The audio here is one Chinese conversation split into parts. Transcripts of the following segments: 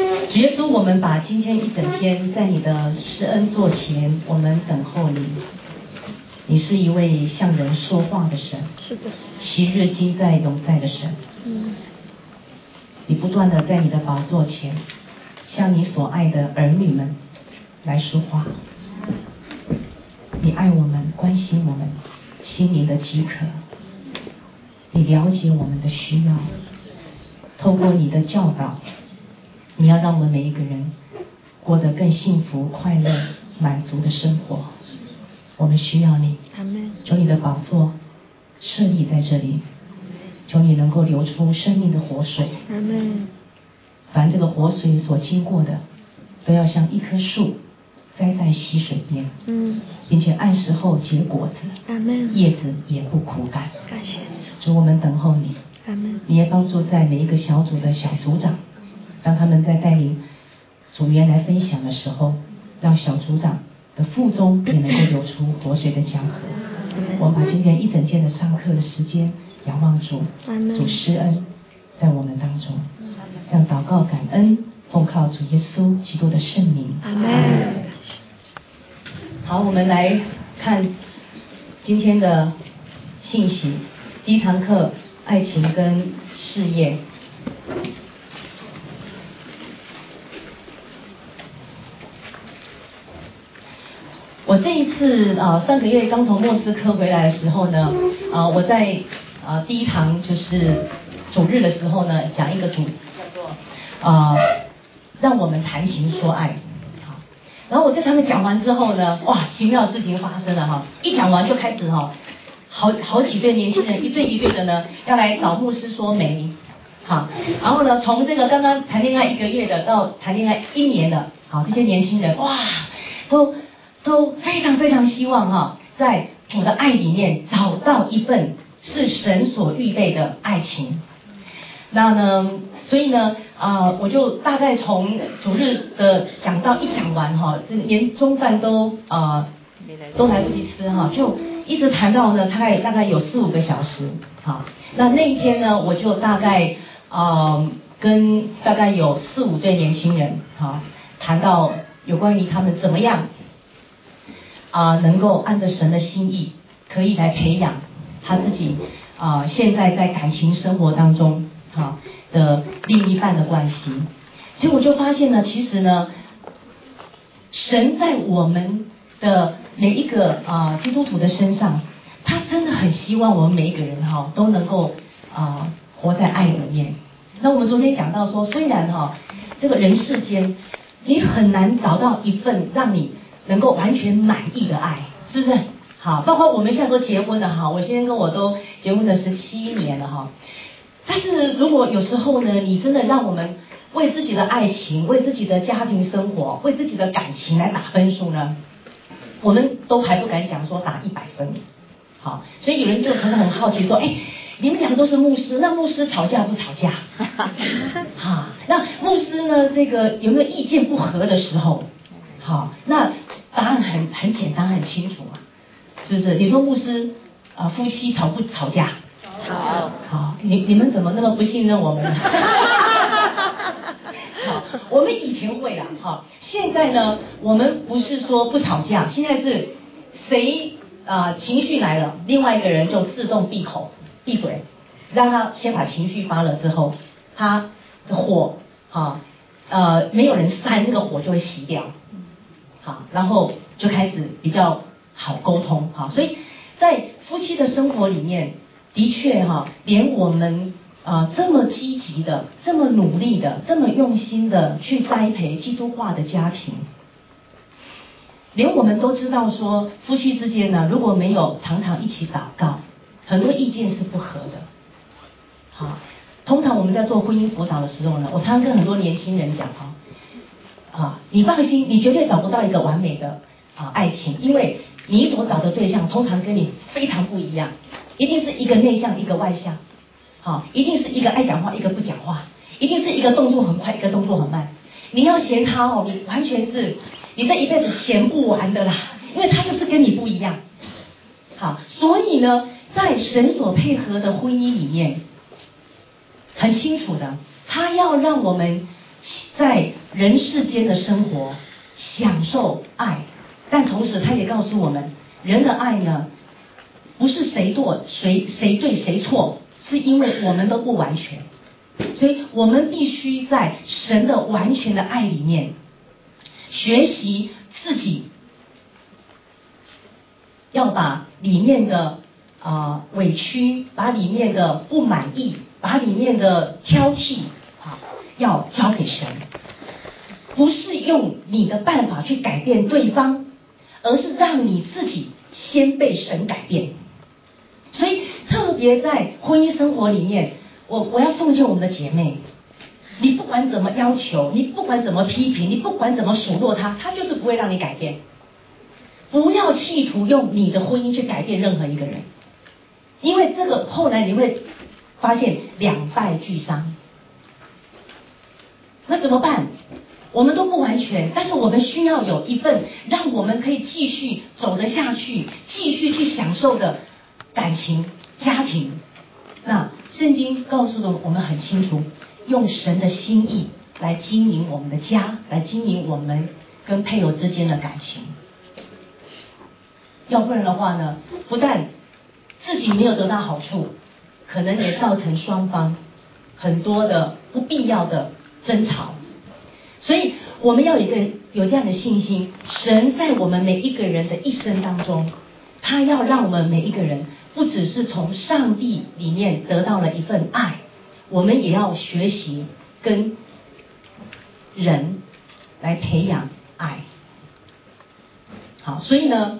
主耶稣，我们把今天一整天在你的施恩座前，我们等候你。你是一位向人说话的神， 是的， 昔日今在永在的神。你不断的在你的宝座前，向你所爱的儿女们来说话。你爱我们，关心我们心灵的饥渴，你了解我们的需要。透过你的教导，你要让我们每一个人过得更幸福、快乐、满足的生活。我们需要你，求你的宝座设立在这里，求你能够流出生命的活水。凡这个活水所经过的，都要像一棵树栽在溪水边，并且按时候结果子，叶子也不枯干。主，我们等候你，你也帮助在每一个小组的小组长，当他们在带领组员来分享的时候，让小组长的腹中也能够流出活水的江河。我们把今天一整天的上课的时间仰望主，主施恩在我们当中，这样祷告感恩，奉靠主耶稣基督的圣名。阿门。好，我们来看今天的信息。第一堂课，爱情跟事业。我这一次上个月刚从莫斯科回来的时候呢，我在第一堂就是主日的时候呢，讲一个主叫做让我们谈情说爱。好，然后我在他们讲完之后呢，哇，奇妙的事情发生了哈！一讲完就开始好几对年轻人一对一对的呢，要来找牧师说媒。好，然后呢，从这个刚刚谈恋爱1个月的到谈恋爱1年的，好，这些年轻人哇，都非常非常希望在主的爱里面找到一份是神所预备的爱情。那呢，所以呢，我就大概从主日的讲到一讲完这个连中饭都来不及吃就一直谈到呢，大概有4-5个小时。好，那一天呢，我就大概跟大概有4-5对年轻人谈到有关于他们怎么样能够按着神的心意，可以来培养他自己现在在感情生活当中的另一半的关系。所以我就发现呢，其实呢，神在我们的每一个基督徒的身上，他真的很希望我们每一个人都能够活在爱里面。那我们昨天讲到说，虽然这个人世间你很难找到一份让你能够完全满意的爱，是不是？好，包括我们现在都结婚了我先生跟我都结婚了17年了但是如果有时候呢，你真的让我们为自己的爱情、为自己的家庭生活、为自己的感情来打分数呢，我们都还不敢讲说打100分。好，所以有人就可能很好奇说，你们两个都是牧师，那牧师吵架不吵架？那牧师呢，这个有没有意见不合的时候？好，那答案很简单很清楚嘛，是不是？你说牧师夫妻吵不吵架？吵。好，你们怎么那么不信任我们呢？好，我们以前会啦，现在呢，我们不是说不吵架，现在是谁情绪来了，另外一个人就自动闭口闭嘴，让他先把情绪发了之后，他的火没有人煽，那个火就会熄掉。好，然后就开始比较好沟通。好，所以在夫妻的生活里面，的确连我们这么积极的、这么努力的、这么用心的去栽培基督化的家庭，连我们都知道说，夫妻之间呢，如果没有常常一起祷告，很多意见是不合的。好，通常我们在做婚姻辅导的时候呢，我常常跟很多年轻人讲你放心，你绝对找不到一个完美的爱情，因为你所找的对象通常跟你非常不一样，一定是一个内向一个外向，一定是一个爱讲话一个不讲话，一定是一个动作很快一个动作很慢。你要嫌他你完全是你这一辈子嫌不完的啦，因为他就是跟你不一样。好，所以呢，在神所配合的婚姻里面，很清楚的，他要让我们在人世间的生活享受爱，但同时他也告诉我们，人的爱呢，不是谁对谁错，是因为我们都不完全，所以我们必须在神的完全的爱里面学习自己，要把里面的委屈，把里面的不满意，把里面的挑剔要交给神，不是用你的办法去改变对方，而是让你自己先被神改变。所以特别在婚姻生活里面，我要奉劝我们的姐妹，你不管怎么要求，你不管怎么批评，你不管怎么数落他就是不会让你改变。不要企图用你的婚姻去改变任何一个人，因为这个后来你会发现两败俱伤。那怎么办？我们都不完全，但是我们需要有一份让我们可以继续走得下去，继续去享受的感情、家庭。那圣经告诉的我们很清楚，用神的心意来经营我们的家，来经营我们跟配偶之间的感情。要不然的话呢，不但自己没有得到好处，可能也造成双方很多的不必要的争吵。所以我们要有这样的信心，神在我们每一个人的一生当中，他要让我们每一个人不只是从上帝里面得到了一份爱，我们也要学习跟人来培养爱。好，所以呢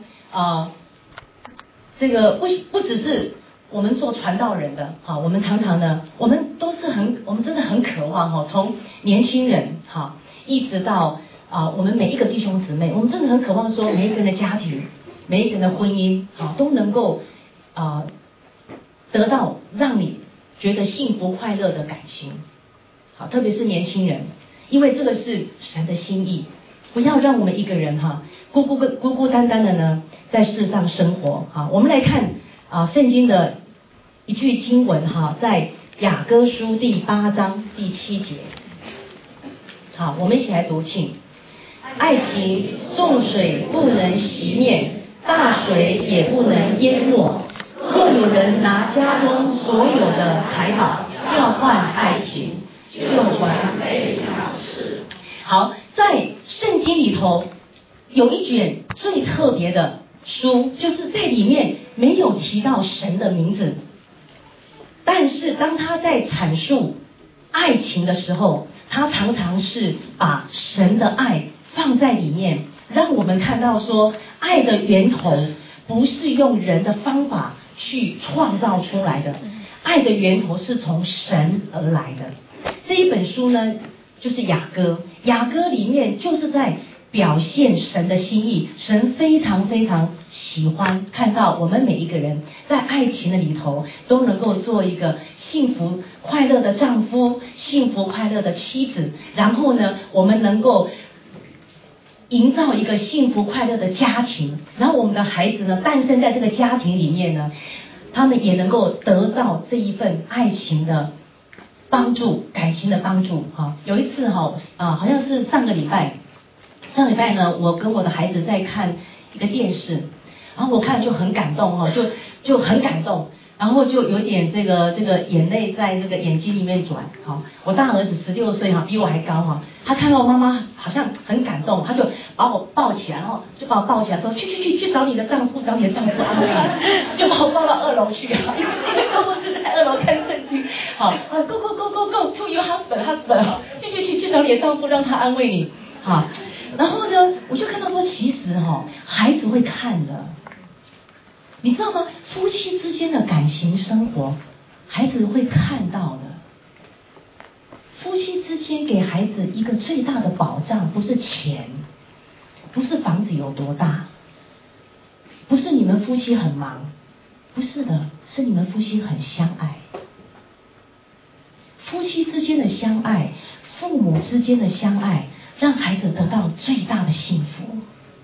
这个不只是我们做传道人的，我们常常呢，我们真的很渴望从年轻人一直到我们每一个弟兄姊妹，我们真的很渴望说，每一个人的家庭，每一个人的婚姻都能够得到让你觉得幸福快乐的感情。好，特别是年轻人，因为这个是神的心意，不要让我们一个人孤孤单单的呢在世上生活。我们来看圣经的一句经文在雅歌书第8章第7节。好，我们一起来读，请。爱情众水不能熄灭，大水也不能淹没。若有人拿家中所有的财宝交换爱情，就完备了事。好，在圣经里头有一卷最特别的书，就是在里面没有提到神的名字，但是当他在阐述爱情的时候，他常常是把神的爱放在里面，让我们看到说，爱的源头不是用人的方法去创造出来的，爱的源头是从神而来的。这一本书呢，就是雅歌，雅歌里面就是在表现神的心意。神非常非常喜欢看到我们每一个人在爱情的里头都能够做一个幸福快乐的丈夫，幸福快乐的妻子，然后呢，我们能够营造一个幸福快乐的家庭，然后我们的孩子呢诞生在这个家庭里面呢，他们也能够得到这一份爱情的帮助，感情的帮助。有一次好像是上个礼拜呢，我跟我的孩子在看一个电视，然后我看就很感动就很感动，然后就有点这个眼泪在这个眼睛里面转。我大儿子16岁比我还高他看到妈妈好像很感动，他就把我抱起来，然后就把我抱起来说，去找你的丈夫，找你的丈夫安慰你，就把我抱到2楼去因为我是在2楼看圣经。go to your husband 去找你的丈夫，让他安慰你。然后呢，我就看到说，其实孩子会看的，你知道吗？夫妻之间的感情生活，孩子会看到的。夫妻之间给孩子一个最大的保障，不是钱，不是房子有多大，不是你们夫妻很忙，不是的，是你们夫妻很相爱。夫妻之间的相爱，父母之间的相爱，让孩子得到最大的幸福。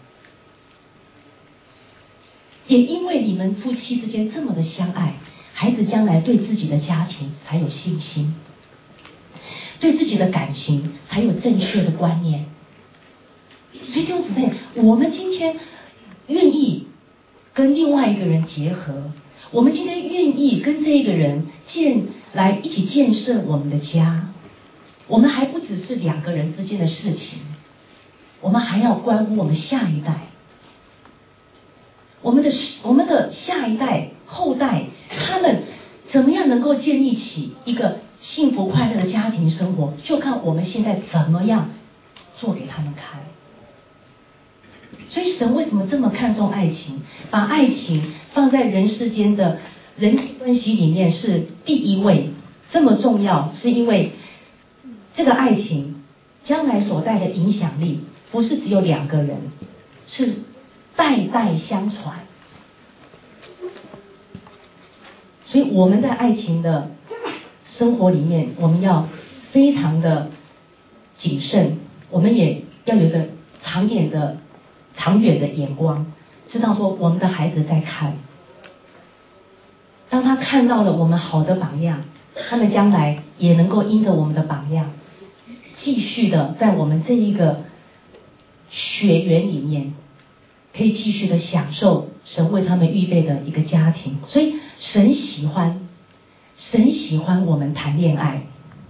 也因为你们夫妻之间这么的相爱，孩子将来对自己的家庭才有信心。 对自己的感情还有正确的观念。所以弟兄姊妹，我们今天愿意跟另外一个人结合，我们今天愿意跟这个人来一起建设我们的家，我们还不只是两个人之间的事情，我们还要关乎我们下一代，我们的下一代后代，他们怎么样能够建立起一个幸福快乐的家庭生活，就看我们现在怎么样做给他们看。所以神为什么这么看重爱情，把爱情放在人世间的人际关系里面是第一位，这么重要，是因为这个爱情将来所带的影响力不是只有两个人，是代代相传。所以我们在爱情的生活里面，我们要非常的谨慎，我们也要有一个长远的眼光，知道说我们的孩子在看，当他看到了我们好的榜样，他们将来也能够因着我们的榜样，继续的在我们这一个血缘里面，可以继续的享受神为他们预备的一个家庭。所以神喜欢我们谈恋爱。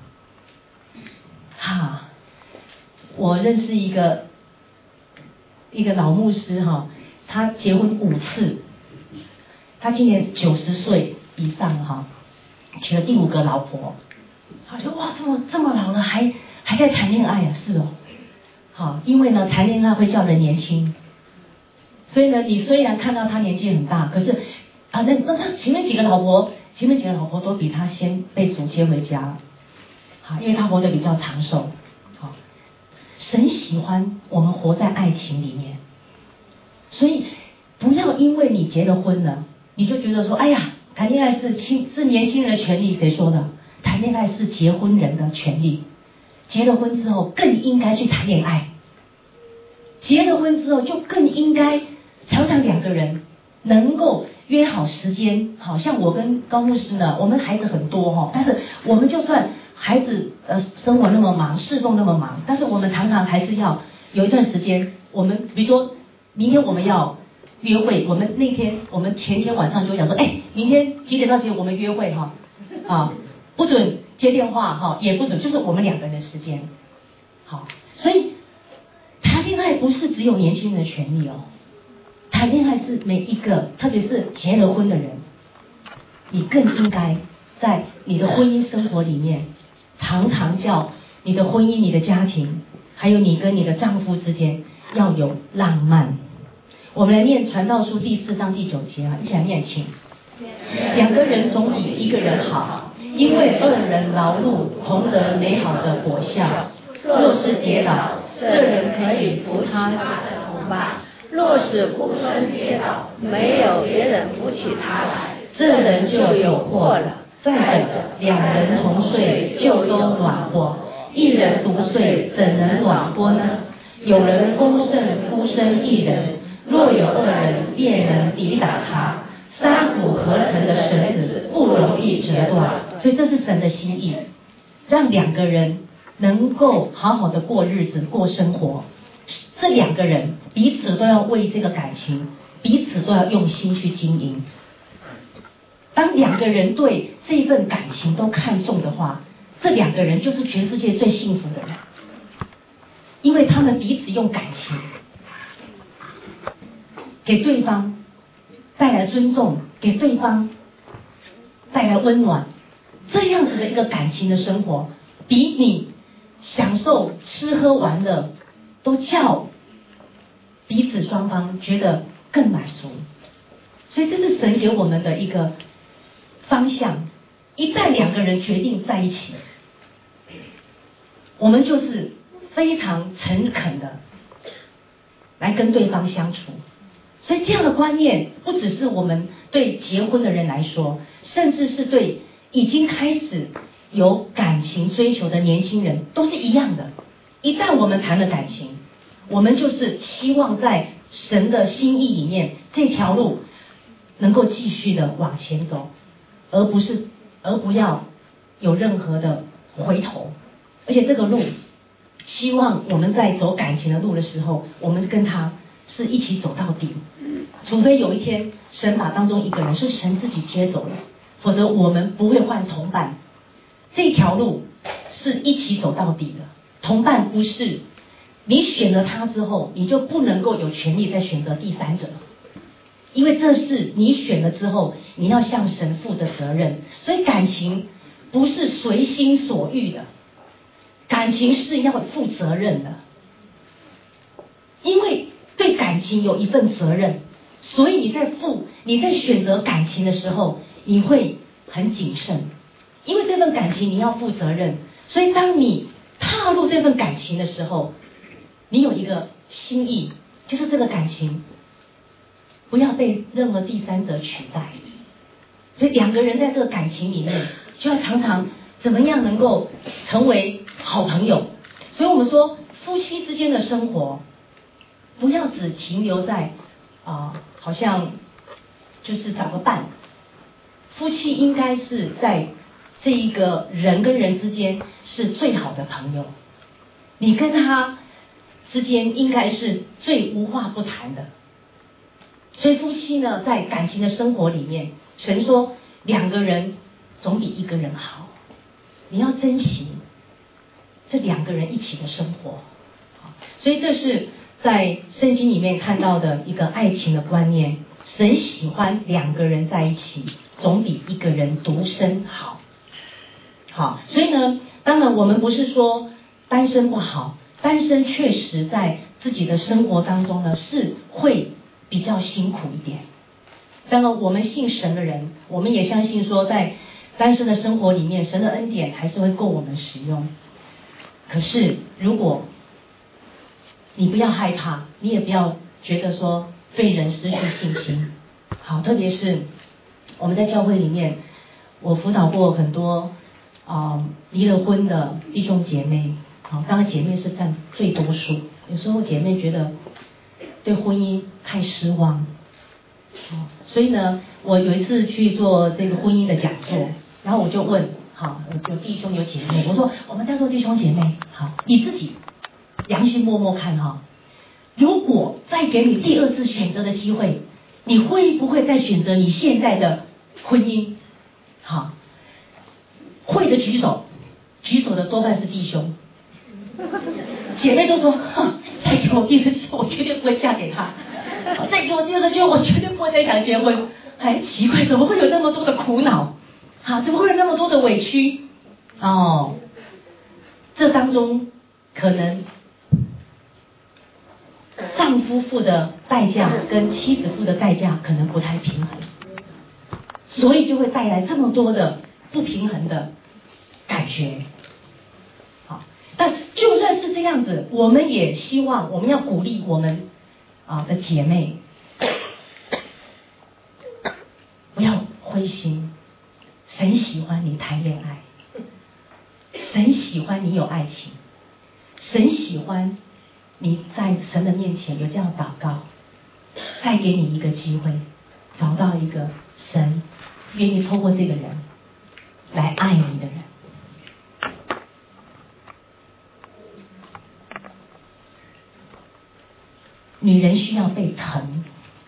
我认识一个老牧师他结婚5次，他今年90岁以上娶了第5个老婆。他说哇，这么老了还在谈恋爱啊？是哦，因为呢谈恋爱会叫人年轻，所以呢你虽然看到他年纪很大，可是那他前面几个老婆都比他先被主接回家，因为他活得比较长寿。神喜欢我们活在爱情里面，所以不要因为你结了婚了，你就觉得说，哎呀，谈恋爱是年轻人的权利。谁说的？谈恋爱是结婚人的权利。结了婚之后更应该去谈恋爱，结了婚之后就更应该常常两个人能够约好时间。好像我跟高牧师呢，我们孩子很多但是我们就算孩子生活那么忙，侍奉那么忙，但是我们常常还是要有一段时间，我们比如说明天我们要约会，我们前天晚上就讲说，明天几点到几点我们约会不准接电话也不准，就是我们两个人的时间。所以谈恋爱不是只有年轻人的权利谈恋爱是每一个，特别是结了婚的人，你更应该在你的婚姻生活里面常常叫你的婚姻、你的家庭，还有你跟你的丈夫之间要有浪漫。我们来念传道书第4章第9节一起来念，请。2个人总比一个人好，因为2人劳碌同得美好的果效。若是跌倒，这人可以扶他的同伴； 若是孤身跌倒，没有别人扶起他来， 这人就有祸了。再者，2人同睡就都暖和，1人独睡怎能暖和呢？有人攻胜孤身1人，若有2人便能抵挡他。3股合成的绳子不容易折断。所以这是神的心意，让2个人能够好好的过日子、过生活。这2个人彼此都要为这个感情，彼此都要用心去经营。当2个人对这份感情都看重的话，这2个人就是全世界最幸福的人，因为他们彼此用感情给对方带来尊重，给对方带来温暖。这样子的一个感情的生活，比你享受吃喝玩乐都叫彼此双方觉得更满足。所以这是神给我们的一个方向。一旦2个人决定在一起，我们就是非常诚恳的来跟对方相处。所以这样的观念不只是我们对结婚的人来说，甚至是对已经开始有感情追求的年轻人都是一样的。一旦我们谈了感情，我们就是希望在神的心意里面，这条路能够继续的往前走，而不要有任何的回头。 而且这个路，希望我们在走感情的路的时候，我们跟他是一起走到底。除非有一天神把当中一个人是神自己接走了，否则我们不会换同伴。这条路是一起走到底的，同伴不是你选了他之后，你就不能够有权利再选择第三者，因为这是你选了之后你要向神负的责任。所以感情不是随心所欲的，感情是要负责任的，因为对感情有一份责任，所以你在选择感情的时候，你会很谨慎，因为这份感情你要负责任。所以当你踏入这份感情的时候，你有一个心意，就是这个感情不要被任何第三者取代。所以两个人在这个感情里面，就要常常怎么样能够成为好朋友。所以我们说夫妻之间的生活，不要只停留在好像就是找个伴。夫妻应该是在这一个人跟人之间是最好的朋友，你跟他之间应该是最无话不谈的。所以夫妻呢，在感情的生活里面，神说两个人总比一个人好，你要珍惜这两个人一起的生活。所以这是在圣经里面看到的一个爱情的观念，神喜欢两个人在一起，总比一个人独身好。好，所以呢，当然我们不是说单身不好，单身确实在自己的生活当中呢是会比较辛苦一点。当然我们信神的人，我们也相信说在单身的生活里面，神的恩典还是会够我们使用。可是如果你不要害怕，你也不要觉得说对人失去信心。好，特别是我们在教会里面，我辅导过很多离了婚的弟兄姐妹。好，当然姐妹是占最多数，有时候姐妹觉得对婚姻太失望。所以呢，我有一次去做这个婚姻的讲座，然后我就问，好，有弟兄有姐妹，我说我们在座弟兄姐妹，好，你自己良心摸摸看哈，如果再给你第二次选择的机会，你会不会再选择你现在的婚姻？好，会的举手，举手的多半是弟兄，姐妹都说，再给我第二次机会，我绝对不会嫁给他。再给我第二次机会，我绝对不会再想结婚。哎，奇怪，怎么会有那么多的苦恼？好，怎么会有那么多的委屈？这当中可能丈夫付的代价跟妻子付的代价可能不太平衡，所以就会带来这么多的不平衡的感觉。好，但就算是这样子，我们也希望我们要鼓励我们的姐妹，不要灰心。神喜欢你谈恋爱，神喜欢你有爱情，神喜欢你在神的面前有这样祷告，再给你一个机会，找到一个神愿意透过这个人来爱你的人。女人需要被疼，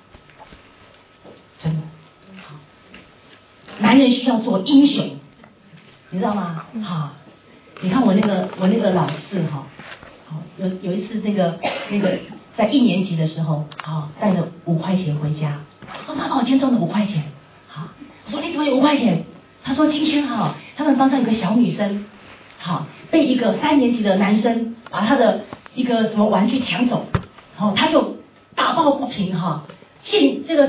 真的。男人需要做英雄，你知道吗？好，你看我那个老四哈，好有一次那个在1年级的时候，好带了5块钱回家，说妈妈我今天中了5块钱，好，我说你怎么有5块钱？他说今天哈他们班上有个小女生，好被一个3年级的男生把他的一个什么玩具抢走，然后他就大抱不平哈，见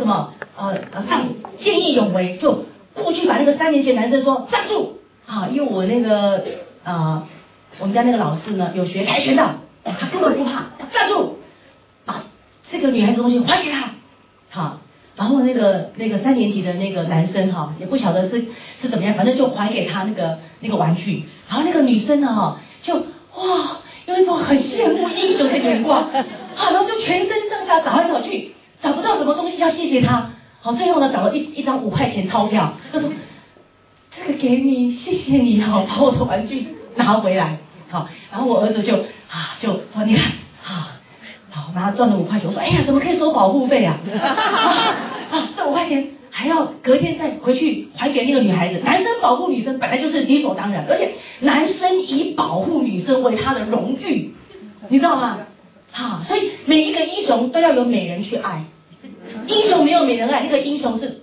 义勇为就过去把那个3年级的男生说站住，好，因为我我们家那个老师呢有学跆拳道，他根本不怕，站住，把这个女孩子东西还给他，好，然后那个3年级的那个男生哈也不晓得是怎么样，反正就还给他那个玩具，然后那个女生呢就哇有一种很羡慕英雄的眼光，好，然后就全身上下找来找去，找不到什么东西要谢谢他。好，最后呢找了一张5块钱钞票，他说这个给你，谢谢你，好，把我的玩具拿回来。 好，然后我儿子就说你看好，然后赚了5块钱，我说哎呀怎么可以收保护费啊？这5块钱还要隔天再回去还给那个女孩子。男生保护女生本来就是理所当然，而且男生以保护女生为他的荣誉，你知道吗？所以每一个英雄都要有美人去爱，英雄没有美人爱，那个英雄是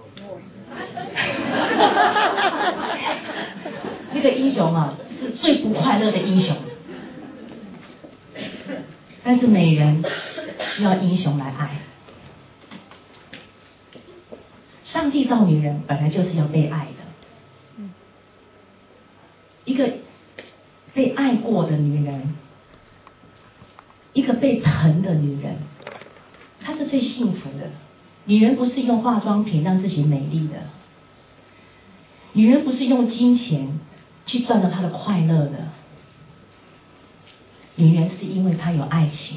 那个英雄啊，是最不快乐的英雄。但是美人需要英雄来爱。上帝造女人本来就是要被爱的，一个被爱过的女人，一个被疼的女人，她是最幸福的。女人不是用化妆品让自己美丽的，女人不是用金钱去赚到她的快乐的，女人是因为她有爱情，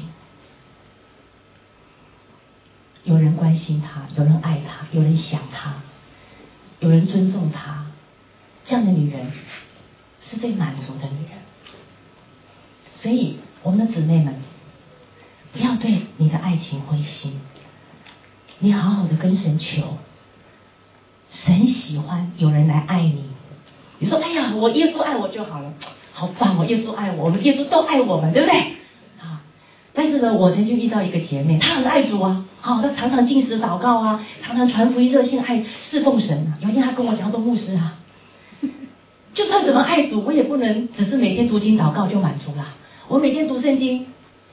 有人关心她，有人爱她，有人想她，有人尊重她，这样的女人是最满足的女人。所以我们的姊妹们，不要对你的爱情灰心，你好好的跟神求，神喜欢有人来爱你。你说哎呀我耶稣爱我就好了，好棒哦，耶稣爱我，我们耶稣都爱我们，对不对？但是呢，我曾经遇到一个姐妹，她很爱主啊，她常常禁食祷告啊，常常传福音热心爱侍奉神啊。有一天她跟我讲说，牧师啊，就算怎么爱主，我也不能只是每天读经祷告就满足啦。我每天读圣经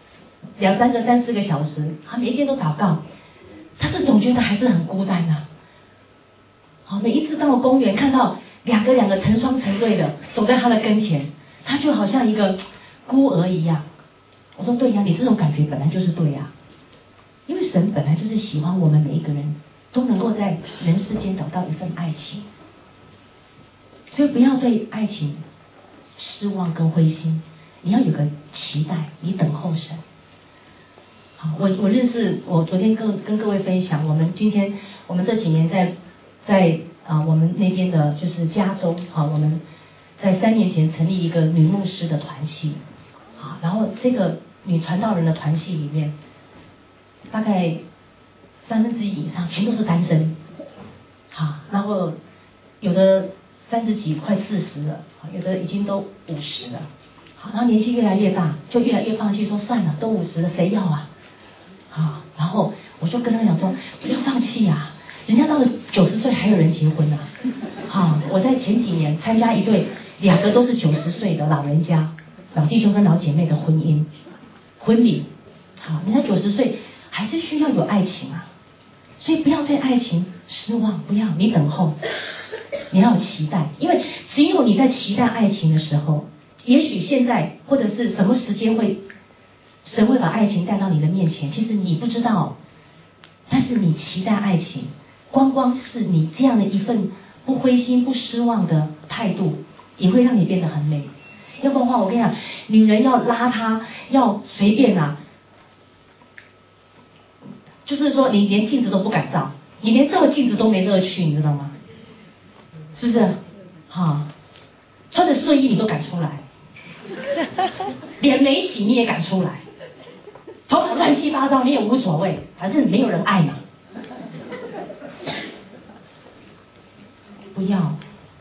2、3个、3、4个小时，她每一天都祷告，她是总觉得还是很孤单啊。每一次到公园看到两个成双成对的走在她的跟前，她就好像一个孤儿一样。我说对呀，你这种感觉本来就是对呀，因为神本来就是喜欢我们每一个人都能够在人世间找到一份爱情，所以不要对爱情失望跟灰心，你要有个期待，你等候神。好，我昨天跟各位分享，我们这几年在我们那边的就是加州，我们在3年前成立一个女牧师的团契。然后这个女传道人的团契里面，大概1/3以上全都是单身，然后有的30几快40了，有的已经都50了，然后年纪越来越大，就越来越放弃，说算了，都50了，谁要啊？然后我就跟他讲说，不要放弃啊，人家到了90岁还有人结婚啊！我在前几年参加一对2个都是90岁的老人家。老弟兄跟老姐妹的婚礼，人家90岁还是需要有爱情啊，所以不要对爱情失望，不要，你等候，你要有期待，因为只有你在期待爱情的时候，也许现在或者是什么时间神会把爱情带到你的面前，其实你不知道，但是你期待爱情，光是你这样的一份不灰心不失望的态度，也会让你变得很美。要不然的话，我跟你讲，女人要邋遢，要随便就是说你连镜子都不敢照，你连照镜子都没乐趣，你知道吗？是不是？穿着睡衣你都敢出来，脸没洗你也敢出来，头发乱七八糟你也无所谓，反正没有人爱嘛。不要。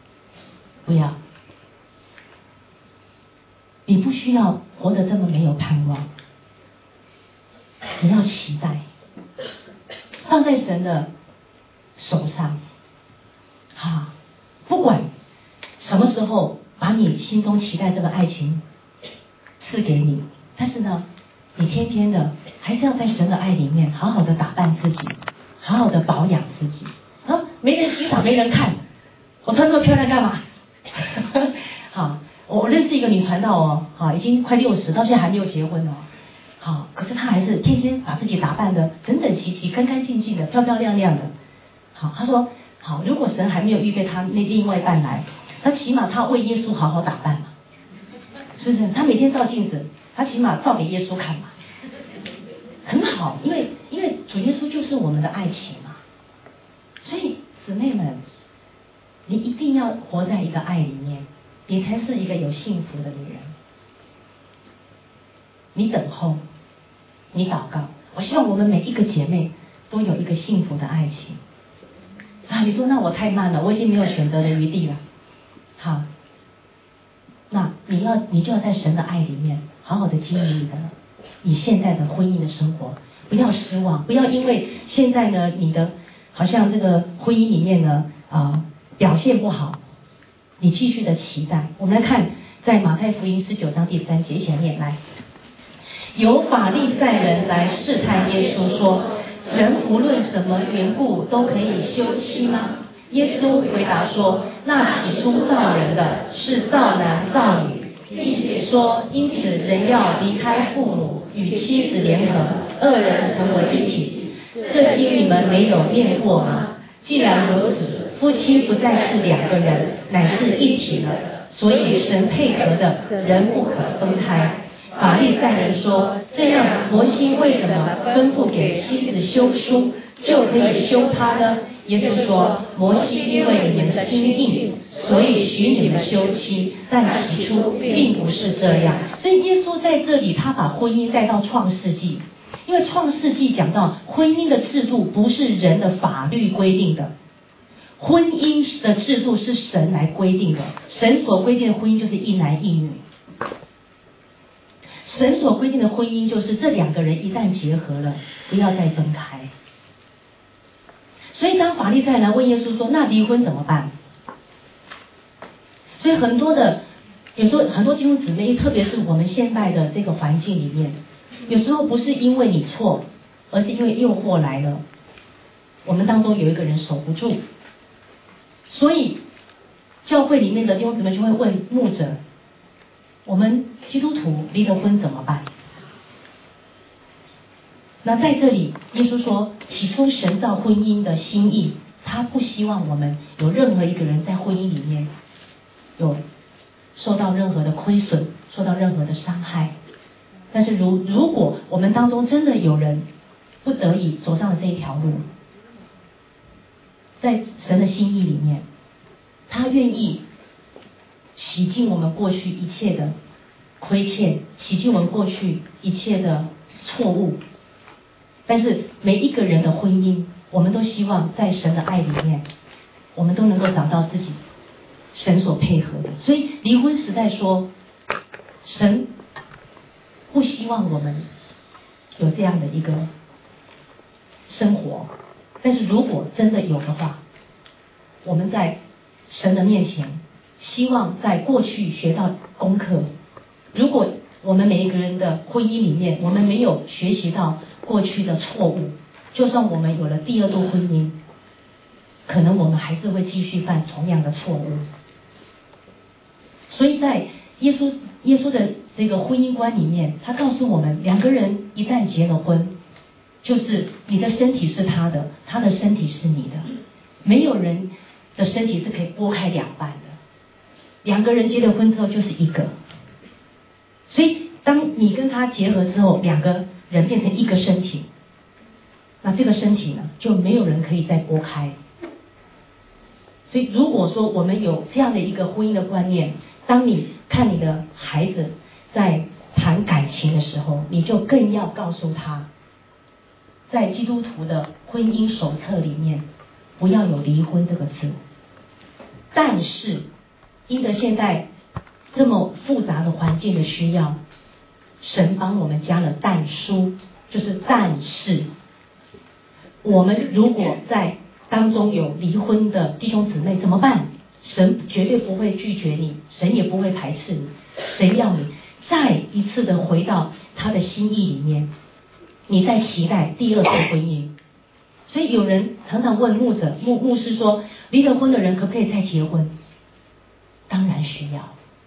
你不需要活得这么没有盼望，你要期待，放在神的手上，不管什么时候把你心中期待这个爱情赐给你，但是呢，你天天的还是要在神的爱里面好好的打扮自己，好好的保养自己。没人欣赏没人看，我穿这么漂亮干嘛？我认识一个女传道已经快60，到现在还没有结婚可是她还是天天把自己打扮的整整齐齐、干干净净的、漂漂亮亮的。她说如果神还没有预备她那另外一半来，那起码她为耶稣好好打扮嘛，是不是？她每天照镜子，她起码照给耶稣看嘛，很好，因为主耶稣就是我们的爱情嘛。所以姊妹们，你一定要活在一个爱里面，你才是一个有幸福的女人。 你等候，你祷告。我希望我们每一个姐妹都有一个幸福的爱情。你说那我太慢了，我已经没有选择的余地了。好，那你就要在神的爱里面好好的经营你现在的婚姻的生活，不要失望，不要因为现在呢你的好像这个婚姻里面呢表现不好，你继续的期待。我们来看在马太福音19章第3节，一起来念来。有法利赛人来试探耶稣说，人无论什么缘故都可以休妻吗？耶稣回答说，那起初造人的是造男造女，并且说，因此人要离开父母，与妻子联合，二人成为一体。这经你们没有念过吗？既然如此，夫妻不再是两个人，乃是一体了。所以神配合的人不可分开。法利赛人说，这样摩西为什么吩咐给妻子休书，就可以休她呢？耶稣说，摩西因为你们的心硬，所以许你们休妻，但起初并不是这样。所以耶稣在这里他把婚姻带到创世纪，因为创世纪讲到婚姻的制度不是人的法律规定的，婚姻的制度是神来规定的。神所规定的婚姻就是一男一女，神所规定的婚姻就是这两个人一旦结合了，不要再分开。所以当法利赛人来问耶稣说，那离婚怎么办？所以有时候很多弟兄姊妹，特别是我们现在的这个环境里面，有时候不是因为你错，而是因为诱惑来了，我们当中有一个人守不住，所以教会里面的弟兄姊妹就会问牧者，我们基督徒离了婚怎么办？那在这里耶稣说，起初神造婚姻的心意，他不希望我们有任何一个人在婚姻里面有受到任何的亏损，受到任何的伤害。但是如果我们当中真的有人不得已走上了这一条路，在神的心意里面，他愿意洗净我们过去一切的亏欠，洗净我们过去一切的错误。但是每一个人的婚姻，我们都希望在神的爱里面，我们都能够找到自己神所配合的。所以离婚时代说，神不希望我们有这样的一个生活。但是如果真的有的话，我们在神的面前，希望在过去学到功课。如果我们每一个人的婚姻里面，我们没有学习到过去的错误，就算我们有了第二度婚姻，可能我们还是会继续犯同样的错误。所以在耶稣的这个婚姻观里面，他告诉我们，两个人一旦结了婚，就是你的身体是他的，他的身体是你的，没有人的身体是可以剥开两半的。两个人结了婚之后就是一个，所以当你跟他结合之后，两个人变成一个身体，那这个身体呢，就没有人可以再剥开。所以如果说我们有这样的一个婚姻的观念，当你看你的孩子在谈感情的时候，你就更要告诉他，在基督徒的婚姻手册里面不要有离婚这个字。但是因着现在这么复杂的环境的需要，神帮我们加了但书，就是但是我们如果在当中有离婚的弟兄姊妹怎么办？神绝对不会拒绝你，神也不会排斥你，神要你再一次的回到他的心意里面，你在期待第二次婚姻。所以有人常常问牧师说，离了婚的人可不可以再结婚？当然需要，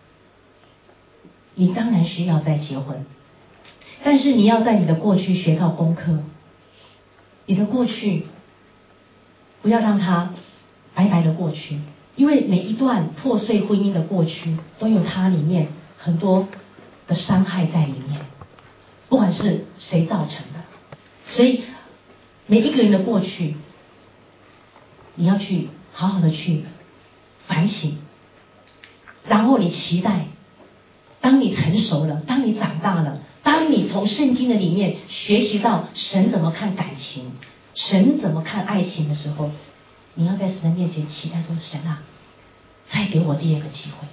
你当然需要再结婚，但是你要在你的过去学到功课，你的过去不要让它白白的过去，因为每一段破碎婚姻的过去都有它里面很多的伤害在里面，不管是谁造成的。所以每一个人的过去，你要去好好的去反省，然后你期待，当你成熟了，当你长大了，当你从圣经的里面学习到神怎么看感情，神怎么看爱情的时候，你要在神的面前期待说，神啊，再给我第二个机会。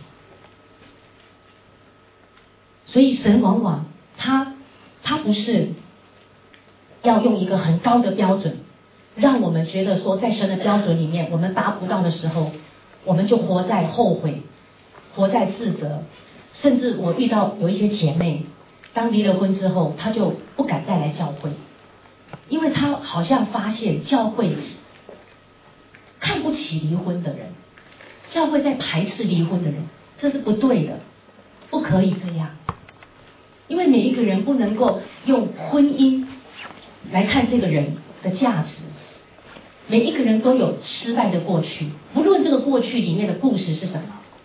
所以神往往他不是要用一个很高的标准，让我们觉得说在神的标准里面我们达不到的时候，我们就活在后悔，活在自责。甚至我遇到有一些姐妹，当离了婚之后，她就不敢再来教会，因为她好像发现教会看不起离婚的人，教会在排斥离婚的人，这是不对的，不可以这样。因为每一个人不能够用婚姻来看这个人的价值，每一个人都有失败的过去，不论这个过去里面的故事是什么，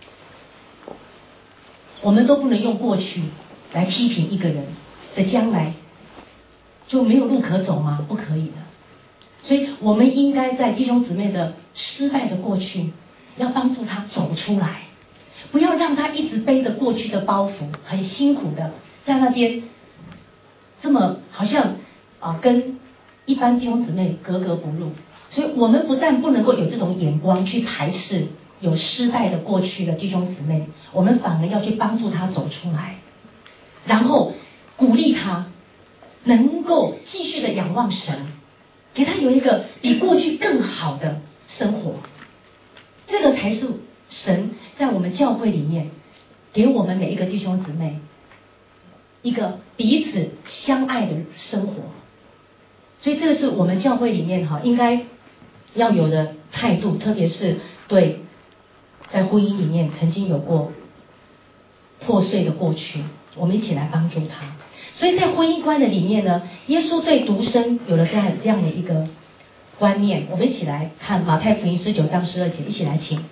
我们都不能用过去来批评一个人的将来就没有路可走吗？不可以的。所以我们应该在弟兄姊妹的失败的过去，要帮助他走出来，不要让他一直背着过去的包袱，很辛苦的在那边这么好像跟一般弟兄姊妹格格不入。所以我们不但不能够有这种眼光去排斥有失败的过去的弟兄姊妹，我们反而要去帮助他走出来，然后鼓励他能够继续的仰望神，给他有一个比过去更好的生活。这个才是神在我们教会里面给我们每一个弟兄姊妹一个彼此相爱的生活。所以这个是我们教会里面应该要有的态度，特别是对在婚姻里面曾经有过破碎的过去，我们一起来帮助他。所以在婚姻观的里面呢，耶稣对独身有了这样的一个观念。我们一起来看马太福音19章12节，一起来请。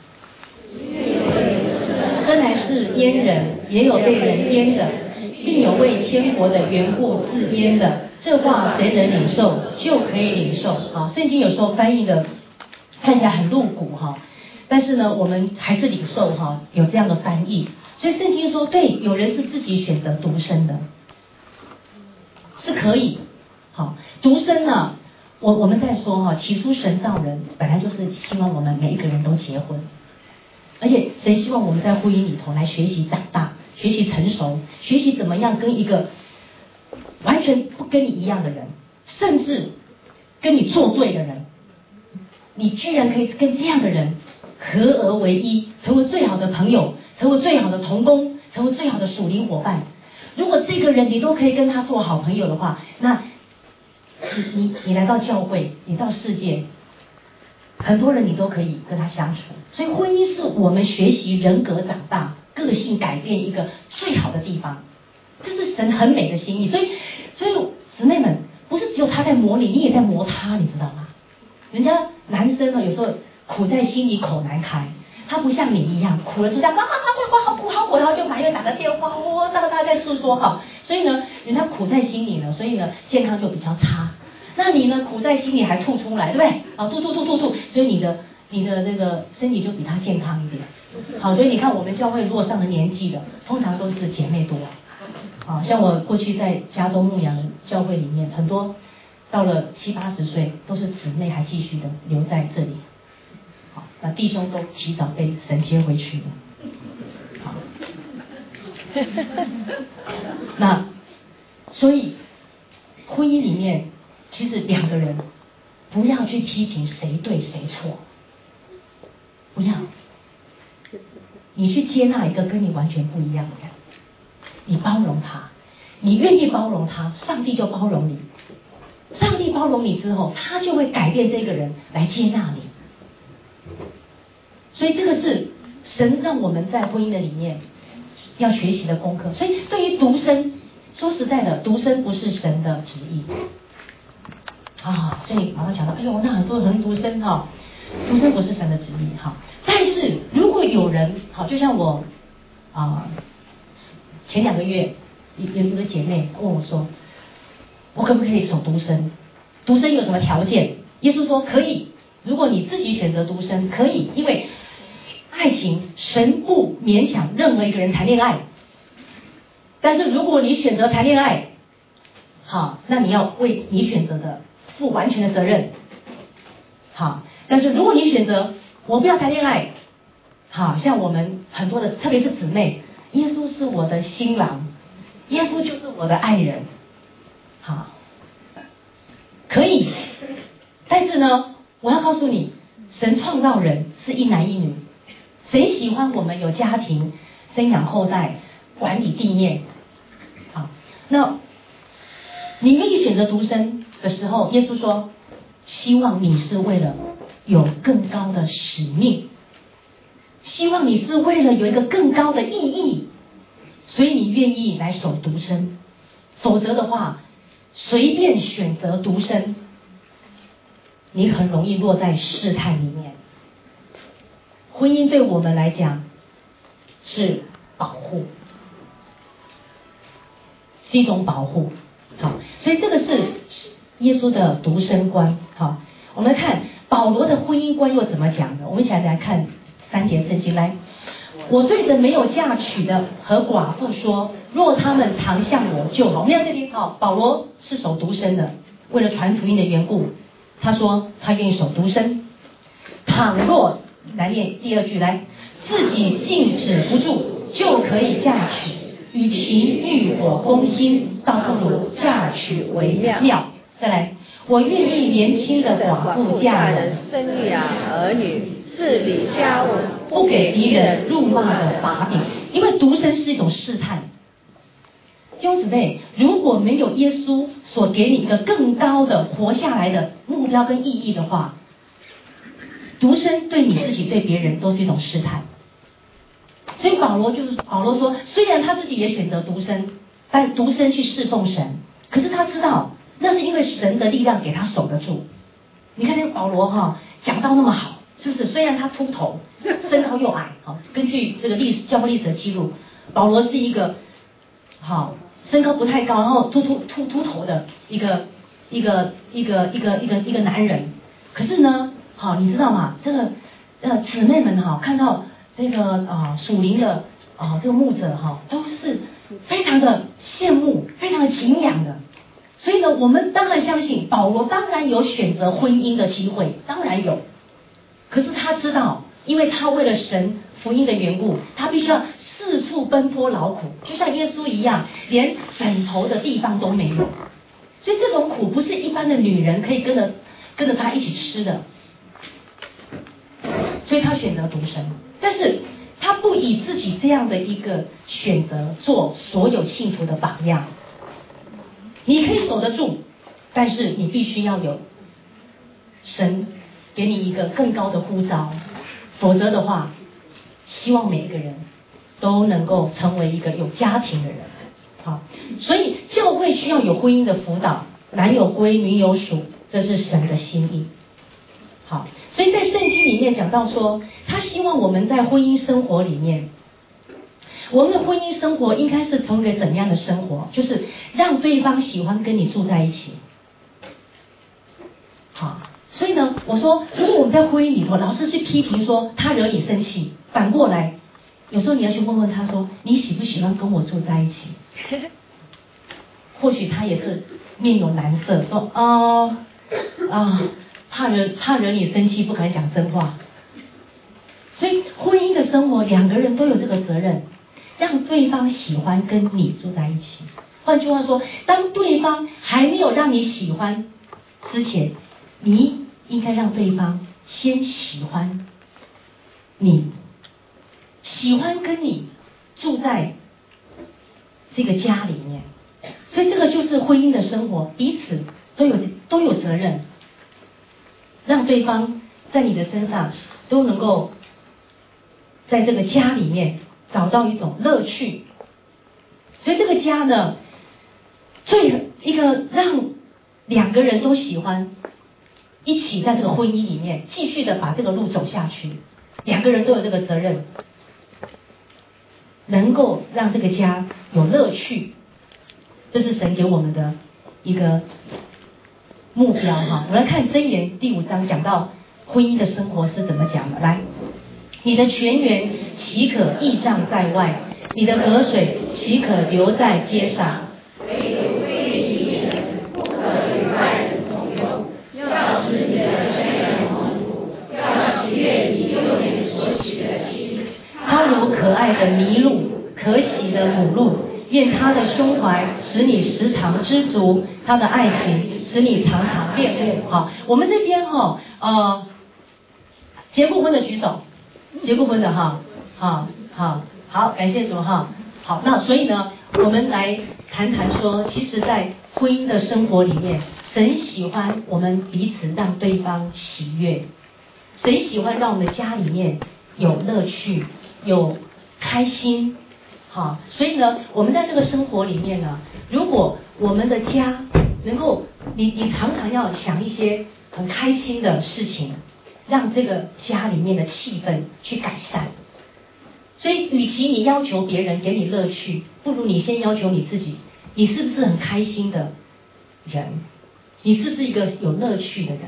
生来是阉人，也有被人阉的，并有为天国的缘故自阉的，这话谁能领受，就可以领受。圣经有时候翻译的看起来很露骨但是呢我们还是领受有这样的翻译。所以圣经说，对，有人是自己选择独身的，是可以。独身呢，我们在说起初神造人本来就是希望我们每一个人都结婚，而且神希望我们在婚姻里头来学习长大，学习成熟，学习怎么样跟一个完全不跟你一样的人，甚至跟你作对的人，你居然可以跟这样的人合而为一，成为最好的朋友，成为最好的同工，成为最好的属灵伙伴。如果这个人你都可以跟他做好朋友的话，那你来到教会，你到世界，很多人你都可以跟他相处。所以婚姻是我们学习人格长大、个性改变一个最好的地方，这是神很美的心意。所以姊妹们，不是只有他在磨你，你也在磨他，你知道吗？人家男生有时候苦在心里口难开，他不像你一样苦了就这样好苦，然后就埋怨打个电话，大家在诉说所以呢人家苦在心里呢，所以呢健康就比较差。那你呢苦在心里还吐出来，对不对？吐，所以你的那个身体就比他健康一点。所以你看我们教会如果上了年纪的，通常都是姐妹多。像我过去在加州牧养教会里面，很多到了70、80岁都是姊妹还继续的留在这里。那弟兄都提早被神接回去了。那所以婚姻里面其实两个人不要去批评谁对谁错，不要，你去接纳一个跟你完全不一样的人，你包容他，你愿意包容他，上帝就包容你。上帝包容你之后，他就会改变这个人来接纳你。所以这个是神让我们在婚姻的里面要学习的功课。所以对于独身，说实在的，独身不是神的旨意所以马上讲到，那很多人独身独身不是神的旨意但是如果有人就像我前2个月有一个姐妹问我说，我可不可以守独身？独身有什么条件？耶稣说可以，如果你自己选择独身可以，因为爱情神不勉强任何一个人谈恋爱，但是如果你选择谈恋爱， 好，那你要为你选择的负完全的责任。好，但是如果你选择我不要谈恋爱，好像我们很多的，特别是姊妹，耶稣是我的新郎，耶稣就是我的爱人，好，可以，但是呢，我要告诉你，神创造人是一男一女，谁喜欢我们有家庭、生养后代、管理地面？好，那你愿意选择独身的时候，耶稣说，希望你是为了有更高的使命，希望你是为了有一个更高的意义，所以你愿意来守独身，否则的话，随便选择独身，你很容易落在试探里面。婚姻对我们来讲是保护，是一种保护。好，所以这个是耶稣的独身观。好，我们来看保罗的婚姻观又怎么讲的。我们一起来看3节圣经。来，我对着没有嫁娶的和寡妇说，若他们常向我就好。我们要这里好，保罗是守独身的，为了传福音的缘故，他说他愿意守独身。倘若来念第2句，来，自己禁止不住，就可以嫁娶，与其欲火攻心，倒不如嫁娶为妙。再来，我愿意年轻的寡妇嫁人， 生养儿女，治理家务， 不给敌人辱骂的把柄。因为独身是一种试探。弟兄姊妹，如果没有耶稣所给你一个更高的活下来的目标跟意义的话，独身对你自己对别人都是一种试探。所以保罗说，虽然他自己也选择独身，但独身去侍奉神，可是他知道那是因为神的力量给他守得住。你看那个保罗讲道那么好，是不是？虽然他秃头，身高又矮，根据这个教会历史的记录，保罗是一个身高不太高，然后秃头的一个男人。可是呢，你知道吗？这个姊妹们看到这个属灵的这个牧者都是非常的羡慕，非常的敬仰的。所以呢，我们当然相信保罗当然有选择婚姻的机会，当然有。可是他知道，因为他为了神福音的缘故，他必须要四处奔波劳苦，就像耶稣一样，连枕头的地方都没有。所以这种苦不是一般的女人可以跟着他一起吃的。所以他选择独身，但是他不以自己这样的一个选择做所有信徒的榜样。你可以守得住，但是你必须要有神给你一个更高的呼召，否则的话，希望每一个人都能够成为一个有家庭的人。好，所以教会需要有婚姻的辅导，男有归，女有属，这是神的心意。好，所以在圣经里面讲到说，他希望我们在婚姻生活里面，我们的婚姻生活应该是从一个怎样的生活？就是让对方喜欢跟你住在一起。好，所以呢，我说，如果我们在婚姻里头老是去批评说他惹你生气，反过来，有时候你要去问问他说，你喜不喜欢跟我住在一起？或许他也是面有难色，说怕惹你生气，不敢讲真话。所以婚姻的生活，两个人都有这个责任，让对方喜欢跟你住在一起。换句话说，当对方还没有让你喜欢之前，你应该让对方先喜欢你，喜欢跟你住在这个家里面。所以这个就是婚姻的生活，彼此都有责任，让对方在你的身上都能够在这个家里面找到一种乐趣。所以这个家呢，一个让两个人都喜欢，一起在这个婚姻里面继续的把这个路走下去，两个人都有这个责任，能够让这个家有乐趣。这是神给我们的一个目标哈。我来看箴言第5章讲到婚姻的生活是怎么讲的。来，你的泉源岂可溢胀在外？你的河水岂可流在街上？ 他的胸怀使你时常知足，他的爱情使你常常恋慕。好，我们这边结过婚的举手，结过婚的哈，好，感谢主哈。好，那所以呢，我们来谈谈说，其实在婚姻的生活里面，神喜欢我们彼此让对方喜悦，神喜欢让我们的家里面有乐趣，有开心。好，所以呢，我们在这个生活里面呢，如果我们的家能够，你常常要想一些很开心的事情，让这个家里面的气氛去改善。所以与其你要求别人给你乐趣，不如你先要求你自己，你是不是很开心的人？你是不是一个有乐趣的人？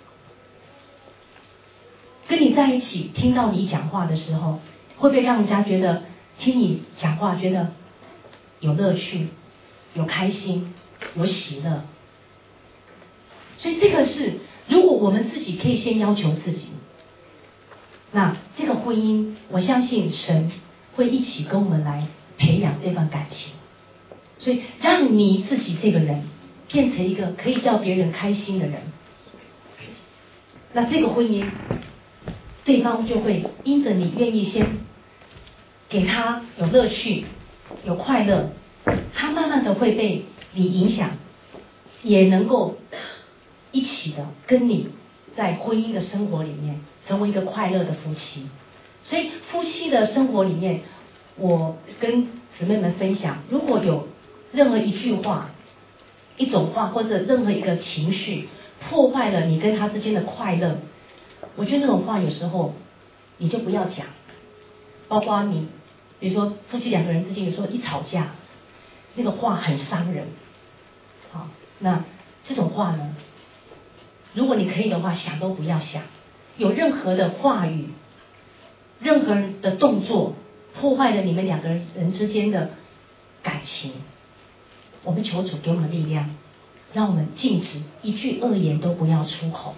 跟你在一起听到你讲话的时候，会不会让人家觉得听你讲话觉得有乐趣，有开心，有喜乐？所以这个是如果我们自己可以先要求自己，那这个婚姻我相信神会一起跟我们来培养这份感情。所以让你自己这个人变成一个可以叫别人开心的人，那这个婚姻对方就会因着你愿意先给他有乐趣有快乐，他慢慢的会被你影响，也能够一起的跟你在婚姻的生活里面成为一个快乐的夫妻。所以夫妻的生活里面，我跟姊妹们分享，如果有任何一句话一种话或者任何一个情绪破坏了你跟他之间的快乐，我觉得那种话有时候你就不要讲。包括你比如说夫妻两个人之间有时候一吵架，那个话很伤人。好，那这种话呢，如果你可以的话想都不要想。有任何的话语任何人的动作破坏了你们两个人之间的感情，我们求主给我们力量，让我们禁止一句恶言都不要出口，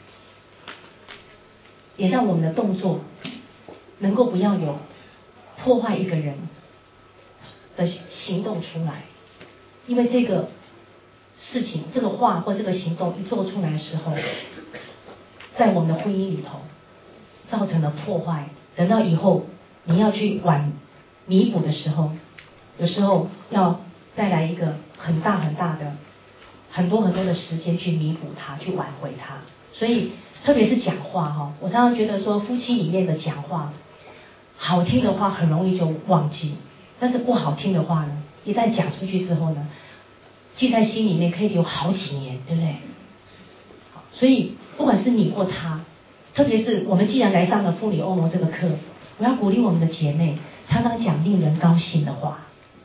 也让我们的动作能够不要有破坏一个人的行动出来。因为这个事情这个话或这个行动一做出来的时候，在我们的婚姻里头造成了破坏，等到以后你要去弥补的时候，有时候要带来一个很大的很多的时间去弥补它，去挽回它。所以特别是讲话我常常觉得说夫妻里面的讲话，好听的话很容易就忘记，但是不好听的话呢，一旦讲出去之后呢，记在心里面可以留好几年，对不对？所以不管是你或他，特别是我们既然来上了妇女欧盟这个课，我要鼓励我们的姐妹常常讲令人高兴的话。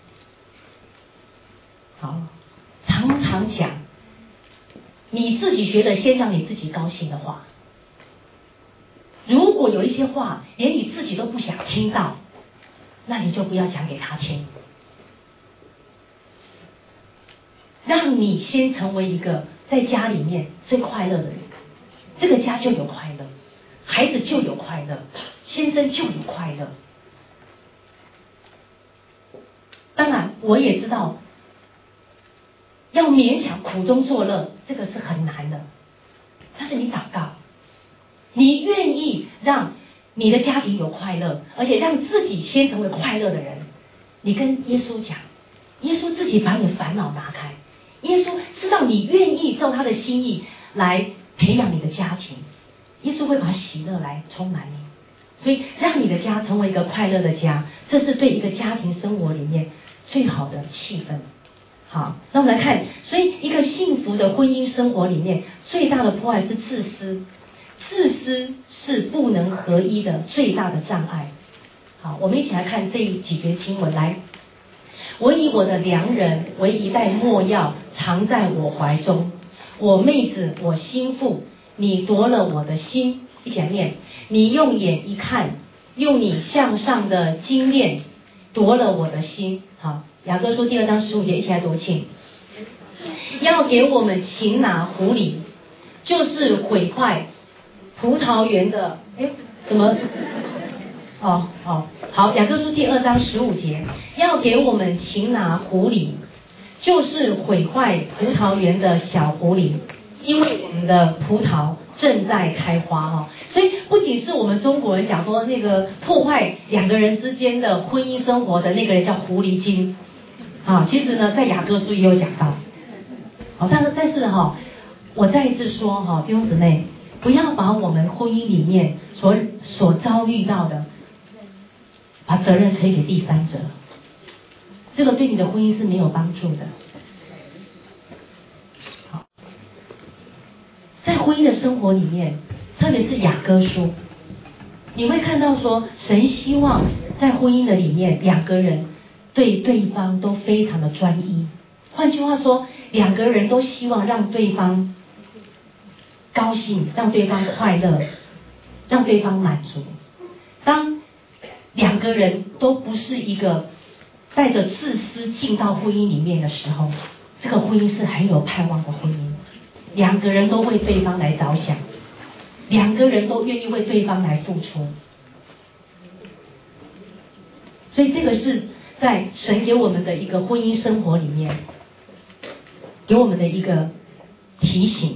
好，常常讲你自己觉得先让你自己高兴的话。如果有一些话连你自己都不想听到，那你就不要讲给他听。让你先成为一个在家里面最快乐的人，这个家就有快乐，孩子就有快乐，先生就有快乐。当然我也知道要勉强苦中作乐，这个是很难的，但是你祷告，你愿意让你的家庭有快乐，而且让自己先成为快乐的人，你跟耶稣讲，耶稣自己把你的烦恼拿开，耶稣知道你愿意照他的心意来培养你的家庭，耶稣会把喜乐来充满你。所以让你的家成为一个快乐的家，这是对一个家庭生活里面最好的气氛。好，那我们来看，所以一个幸福的婚姻生活里面最大的破坏是自私，自私是不能合一的最大的障碍。好，我们一起来看这几节经文。来，我以我的良人为一袋没药藏在我怀中，我妹子我心腹，你夺了我的心。一起来念，你用眼一看，用你向上的精炼夺了我的心。好，雅各书2章15节，一起来读，请。要给我们擒拿狐狸，就是毁坏葡萄园的，怎么好，雅各书第2章15节，要给我们擒拿狐狸，就是毁坏葡萄园的小狐狸，因为我们的葡萄正在开花所以不仅是我们中国人讲说那个破坏2个人之间的婚姻生活的那个人叫狐狸精其实呢在雅各书也有讲到但是我再一次说弟兄姊妹，不要把我们婚姻里面所遭遇到的把责任推给第三者，这个对你的婚姻是没有帮助的。好，在婚姻的生活里面，特别是雅各书，你会看到说神希望在婚姻的里面2个人对对方都非常的专一，换句话说2个人都希望让对方高兴，让对方快乐，让对方满足。当2个人都不是一个带着自私进到婚姻里面的时候，这个婚姻是很有盼望的婚姻。2个人都为对方来着想，2个人都愿意为对方来付出。所以这个是在神给我们的一个婚姻生活里面给我们的一个提醒。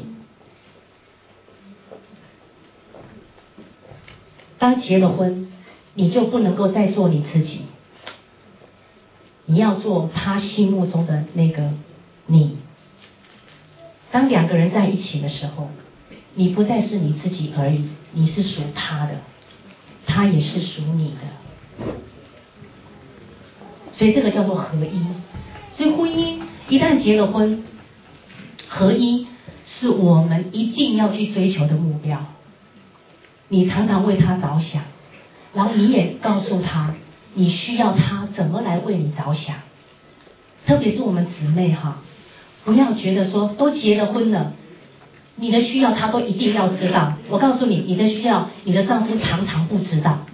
当结了婚，你就不能够再做你自己，你要做他心目中的那个你。当2个人在一起的时候，你不再是你自己而已，你是属他的，他也是属你的。所以这个叫做合一。所以婚姻一旦结了婚，合一是我们一定要去追求的目标。你常常为他着想，然后你也告诉他你需要他怎么来为你着想。特别是我们姊妹不要觉得说都结了婚了，你的需要他都一定要知道。我告诉你，你的需要你的丈夫常常不知道。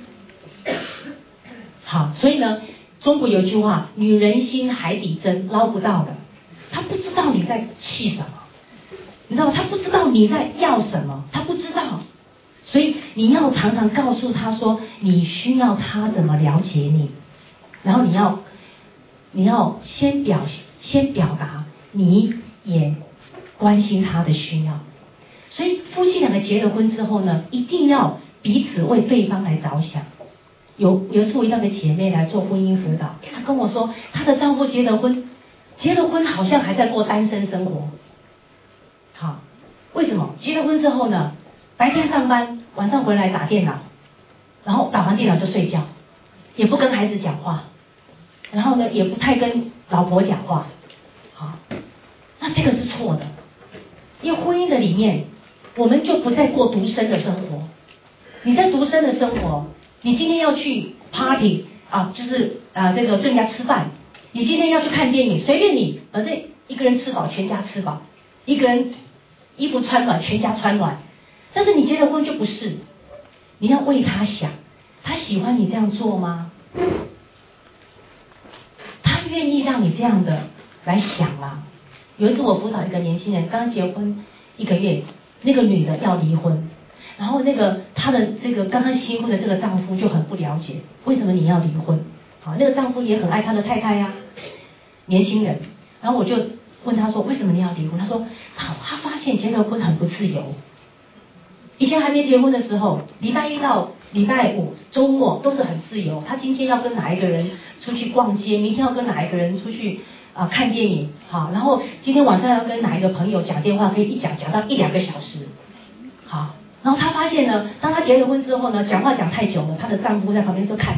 好，所以呢中国有句话，女人心海底针，捞不到的。他不知道你在气什么，你知道吗？他不知道你在要什么，他不知道。所以你要常常告诉他说你需要他怎么了解你，然后你要先表达你也关心他的需要。所以夫妻2个结了婚之后呢，一定要彼此为对方来着想。有一次我遇到个姐妹来做婚姻辅导，她跟我说她的丈夫结了婚好像还在过单身生活。好，为什么？结了婚之后呢，白天上班，晚上回来打电脑，然后打完电脑就睡觉，也不跟孩子讲话，然后呢也不太跟老婆讲话。好，那这个是错的。因为婚姻的里面我们就不再过独身的生活。你在独身的生活，你今天要去 party 就是这个跟人家吃饭，你今天要去看电影，随便你，反正一个人吃饱全家吃饱，一个人衣服穿暖全家穿暖。但是你结了婚就不是，你要为他想，他喜欢你这样做吗？他愿意让你这样的来想吗？有一次我辅导一个年轻人，刚结婚1个月，那个女的要离婚，然后她的这个刚刚新婚的这个丈夫就很不了解，为什么你要离婚？好，那个丈夫也很爱他的太太呀，年轻人。然后我就问他说为什么你要离婚？他说他发现结了婚很不自由。以前还没结婚的时候，礼拜1到礼拜5周末都是很自由，他今天要跟哪一个人出去逛街，明天要跟哪一个人出去看电影，好，然后今天晚上要跟哪一个朋友讲电话，可以一讲到1-2个小时。好，然后他发现呢，当他结了婚之后呢，讲话讲太久了，他的丈夫在旁边说看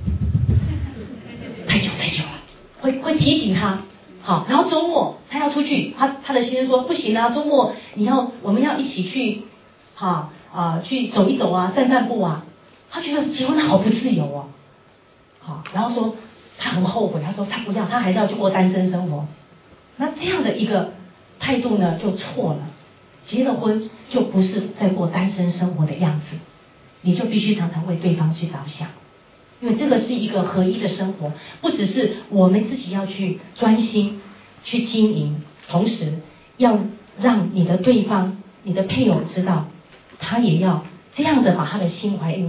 太久了，会提醒他。好，然后周末他要出去，他的先生说不行啊，周末我们要一起去去走一走啊，散散步啊。他觉得结婚好不自由哦。好，然后说他很后悔，他说他不要，他还是要去过单身生活。那这样的一个态度呢就错了。结了婚就不是在过单身生活的样子，你就必须常常为对方去着想。因为这个是一个合一的生活，不只是我们自己要去专心去经营，同时要让你的对方你的配偶知道，他也要这样的把他的心怀意念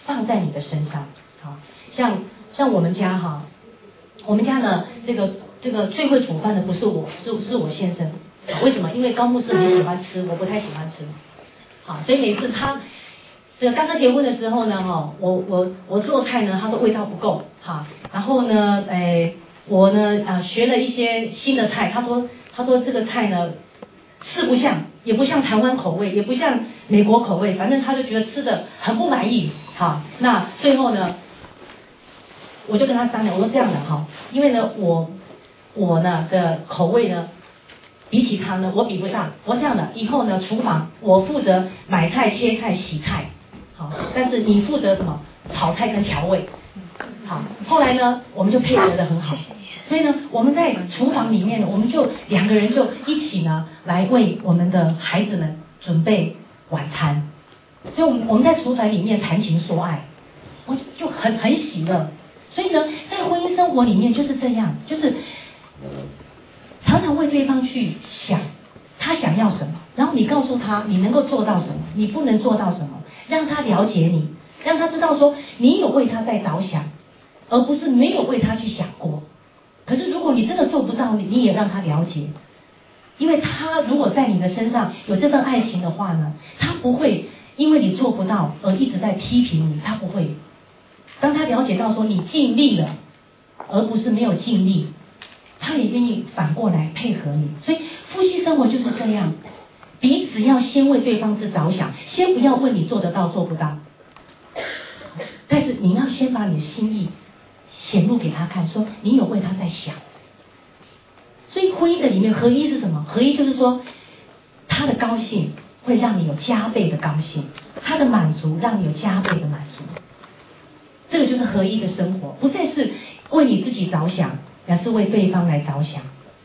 放在你的身上。好，像我们家哈，我们家呢这个最会煮饭的不是我，是我先生。为什么？因为高牧师很喜欢吃，我不太喜欢吃。好，所以每次他这个刚刚结婚的时候呢，哈，我做菜呢，他说味道不够，哈，然后呢，我呢学了一些新的菜，他说这个菜呢四不像，也不像台湾口味，也不像美国口味，反正他就觉得吃的很不满意，好，那最后呢，我就跟他商量，我说这样的哈，因为呢我呢的口味呢。比起他呢，我比不上。我这样的，以后呢，厨房我负责买菜、切菜、洗菜，好，但是你负责什么？炒菜跟调味，好。后来呢，我们就配合得很好，所以呢，我们在厨房里面，我们就2个人就一起呢，来为我们的孩子们准备晚餐。所以我们在厨房里面谈情说爱，我就很喜乐。所以呢，在婚姻生活里面就是这样，就是常常为对方去想他想要什么，然后你告诉他你能够做到什么，你不能做到什么，让他了解你，让他知道说你有为他在着想，而不是没有为他去想过。可是如果你真的做不到，你也让他了解，因为他如果在你的身上有这份爱情的话呢，他不会因为你做不到而一直在批评你，他不会。当他了解到说你尽力了，而不是没有尽力，他也愿意反过来配合你。所以夫妻生活就是这样，彼此要先为对方着想，先不要问你做得到做不到，但是你要先把你的心意显露给他看，说你有为他在想。所以婚姻的里面合一是什么？合一就是说他的高兴会让你有加倍的高兴，他的满足让你有加倍的满足。这个就是合一的生活，不再是为你自己着想，而是为对方来着想。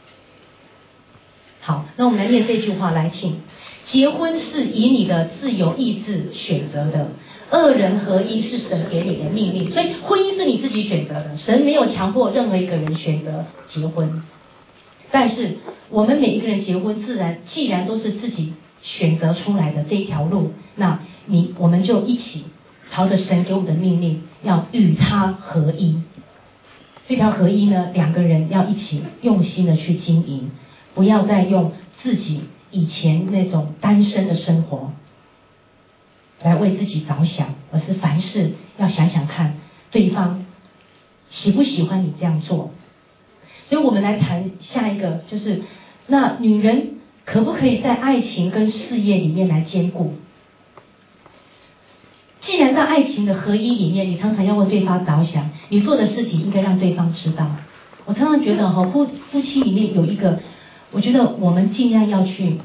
好，那我们来念这句话，来请。结婚是以你的自由意志选择的，2人合一是神给你的命令，所以婚姻是你自己选择的，神没有强迫任何一个人选择结婚。但是我们每一个人结婚，既然都是自己选择出来的这一条路，那我们就一起朝着神给我们的命令，要与他合一。这条合一呢，2个人要一起用心的去经营，不要再用自己以前那种单身的生活来为自己着想，而是凡事要想想看对方喜不喜欢你这样做。所以我们来谈下一个，就是那女人可不可以在爱情跟事业里面来兼顾？既然在爱情的合一里面，你常常要为对方着想，你做的事情应该让对方知道。我常常觉得夫妻里面有一个，我觉得我们尽量要去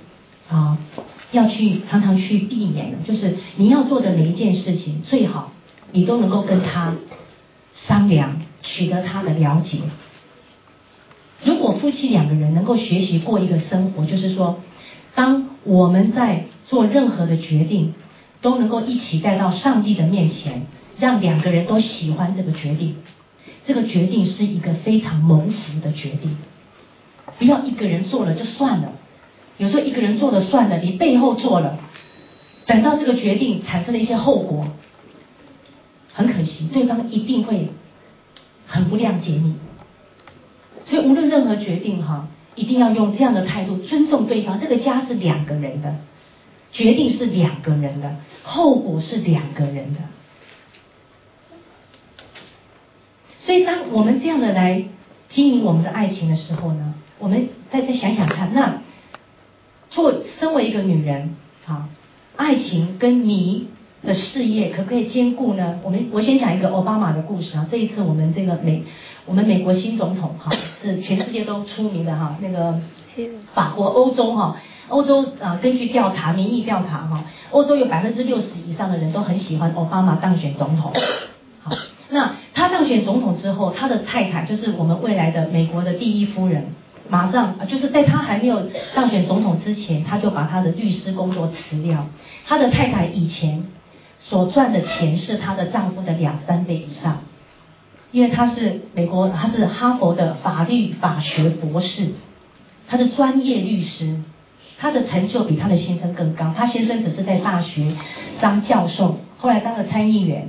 常常去避免的，就是你要做的每一件事情，最好你都能够跟他商量，取得他的了解。如果夫妻2个人能够学习过一个生活，就是说当我们在做任何的决定，都能够一起带到上帝的面前，让2个人都喜欢这个决定，这个决定是一个非常蒙福的决定。不要一个人做了就算了，有时候一个人做了算了，你背后做了，等到这个决定产生了一些后果，很可惜对方一定会很不谅解你。所以无论任何决定一定要用这样的态度，尊重对方。这个家是2个人的，决定是2个人的，后果是2个人的。所以当我们这样的来经营我们的爱情的时候呢，我们再想想看，那身为一个女人爱情跟你的事业可不可以兼顾呢？我先讲一个奥巴马的故事这一次我们美国新总统是全世界都出名的那个法国欧洲根据调查民意调查欧洲有60%以上的人都很喜欢奥巴马当选总统。好，那他当选总统之后，他的太太就是我们未来的美国的第1夫人，马上就是在他还没有当选总统之前，他就把他的律师工作辞掉。他的太太以前所赚的钱是她的丈夫的2-3倍以上，因为她是哈佛的法学博士，她是专业律师，她的成就比她的先生更高。她先生只是在大学当教授，后来当了参议员，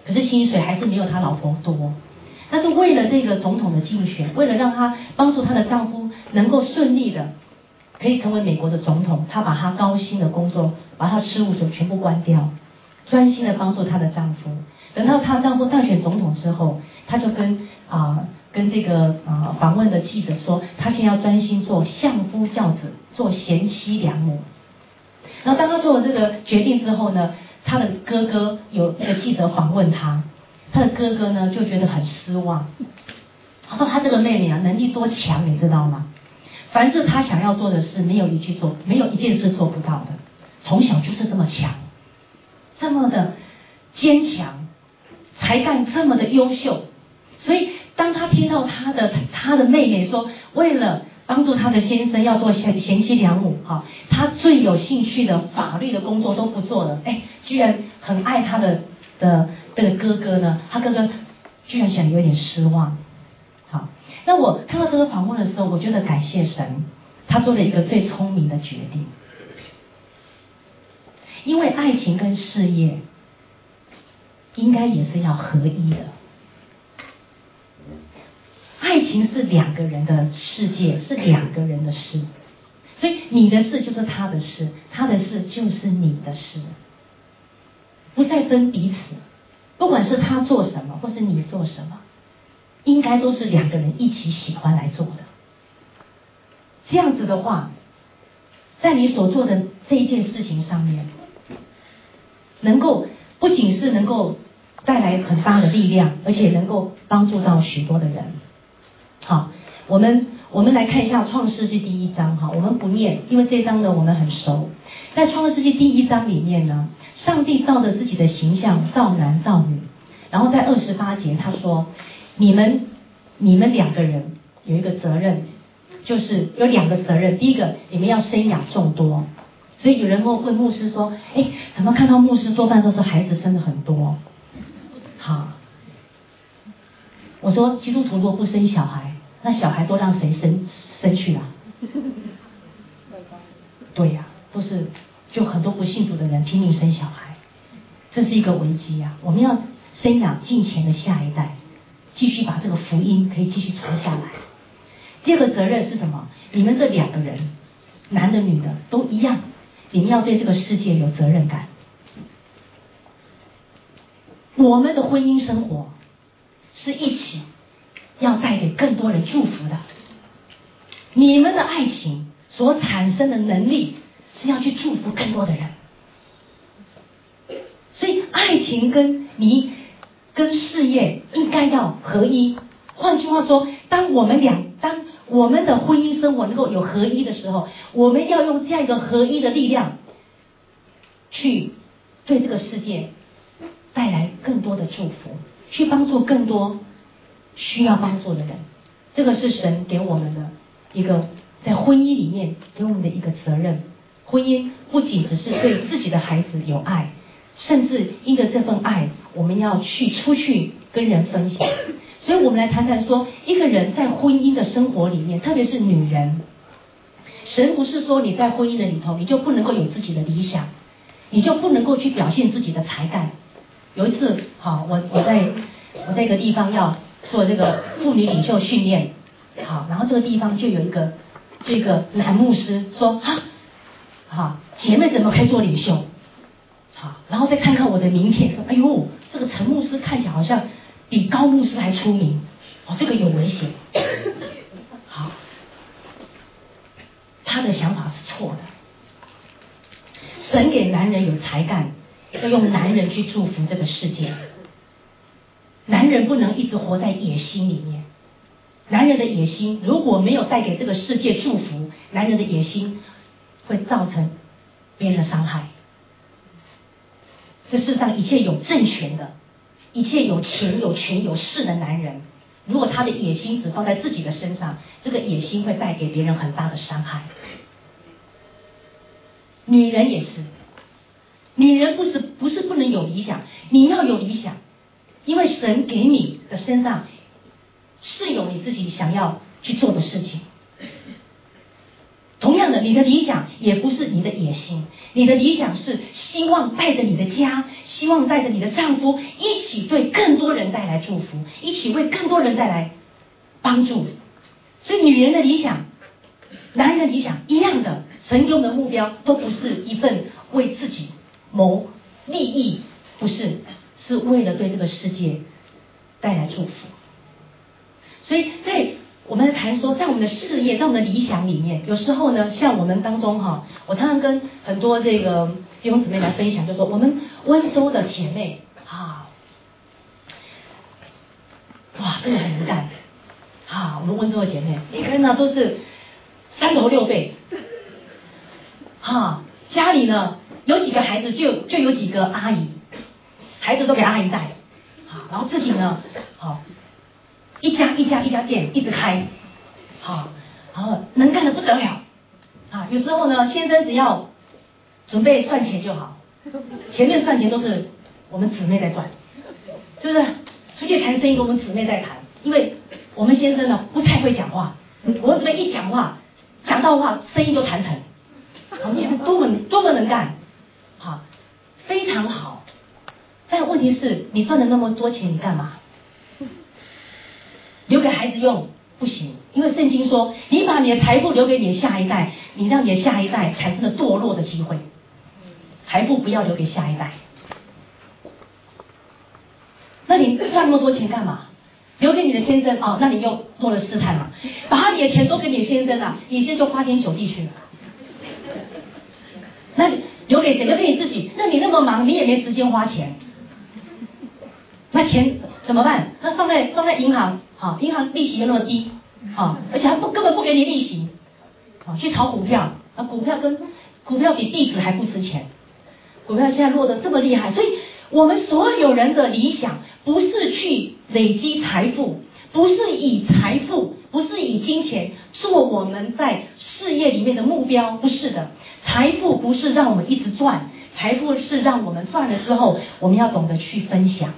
可是薪水还是没有他老婆多。但是为了这个总统的竞选，为了让她帮助她的丈夫能够顺利的可以成为美国的总统，她把她高薪的工作，把她事务所全部关掉，专心的帮助她的丈夫。等到她丈夫当选总统之后，她就跟这个访问的记者说，她现在要专心做相夫教子，做贤妻良母。然后当她做了这个决定之后呢，她的哥哥有那个记者访问她，她的哥哥呢就觉得很失望。他说她这个妹妹啊，能力多强，你知道吗？凡是她想要做的事，没有一件事做不到的。从小就是这么强，这么的坚强，才干这么的优秀。所以当她听到她的妹妹说，为了帮助她的先生要做贤妻良母，她最有兴趣的法律的工作都不做了，居然很爱她的这个哥哥呢，他哥哥居然想有点失望。好，那我看到这个访问的时候，我觉得感谢神，他做了一个最聪明的决定。因为爱情跟事业应该也是要合一的，爱情是两个人的世界，是两个人的事，所以你的事就是他的事，他的事就是你的事，不再分彼此，不管是他做什么或是你做什么，应该都是两个人一起喜欢来做的。这样子的话，在你所做的这一件事情上面，能够不仅是能够带来很大的力量，而且能够帮助到许多的人。好，我们来看一下创世纪第一章，我们不念，因为这一章呢我们很熟。在创世纪第一章里面呢，上帝照着自己的形象造男造女，然后在28节他说，你们两个人有一个责任，就是有两个责任。第一个，你们要生养众多。所以有人问牧师说，怎么看到牧师做饭都是孩子生的很多？好，我说基督徒如果不生小孩，那小孩都让谁生去了？对呀，都是就很多不幸福的人拼命生小孩，这是一个危机啊！我们要生养敬虔的下一代，继续把这个福音可以继续传下来。第二个责任是什么？你们这两个人，男的女的都一样，你们要对这个世界有责任感。我们的婚姻生活是一起要带给更多人祝福的，你们的爱情所产生的能力是要去祝福更多的人。所以爱情跟事业应该要合一。换句话说，当我们的婚姻生活能够有合一的时候，我们要用这样一个合一的力量去对这个世界带来更多的祝福，去帮助更多需要帮助的人。这个是神给我们的一个在婚姻里面给我们的一个责任。婚姻不仅只是对自己的孩子有爱，甚至因着这份爱，我们要出去跟人分享。所以我们来谈谈说，一个人在婚姻的生活里面，特别是女人，神不是说你在婚姻的里头你就不能够有自己的理想，你就不能够去表现自己的才干。有一次我在一个地方要做这个妇女领袖训练，然后这个地方就有一个男牧师说，姐妹怎么可以做领袖？然后再看看我的名片，说，哎呦，这个陈牧师看起来好像比高牧师还出名，这个有危险。好，他的想法是错的。神给男人有才干，要用男人去祝福这个世界。男人不能一直活在野心里面，男人的野心如果没有带给这个世界祝福，男人的野心会造成别人的伤害。这世上一切有政权的，一切有钱有权有势的男人，如果他的野心只放在自己的身上，这个野心会带给别人很大的伤害。女人也是，女人不是不能有理想，你要有理想，因为神给你的身上是有你自己想要去做的事情。同样的， 的，你的理想也不是你的野心，你的理想是希望带着你的家，希望带着你的丈夫一起对更多人带来祝福，一起为更多人带来帮助。所以女人的理想，男人的理想一样的，神给我们的目标都不是一份为自己谋利益，不是，是为了对这个世界带来祝福。所以在我们谈说，在我们的事业，在我们的理想里面，有时候呢，像我们当中我常常跟很多这个弟兄姊妹来分享，就说我们温州的姐妹哇，真的很能干我们温州的姐妹，每个人呢都是3头6臂家里呢有几个孩子就有几个阿姨，孩子都给阿姨带然后自己呢一家店一直开然后能干的不得了有时候呢先生只要准备赚钱就好，前面赚钱都是我们姊妹在赚，就是出去谈生意我们姊妹在谈，因为我们先生呢不太会讲话，我们姊妹一讲话讲到话生意就谈成，我们姐妹多么能干非常好。但问题是你赚了那么多钱你干嘛？留给孩子用不行，因为圣经说你把你的财富留给你的下一代，你让你的下一代产生了堕落的机会，财富不要留给下一代。那你赚那么多钱干嘛？留给你的先生那你又做了试探嘛，把你的钱都给你的先生你先生就花天酒地去了。那留给谁？留给你自己。那你那么忙你也没时间花钱，那钱怎么办？那放在银行银行利息又那么低而且他根本不给你利息去炒股票股票比地址还不值钱，股票现在落得这么厉害。所以我们所有人的理想不是去累积财富，不是以财富，不是以金钱做我们在事业里面的目标，不是的。财富不是让我们一直赚，财富是让我们赚了之后我们要懂得去分享，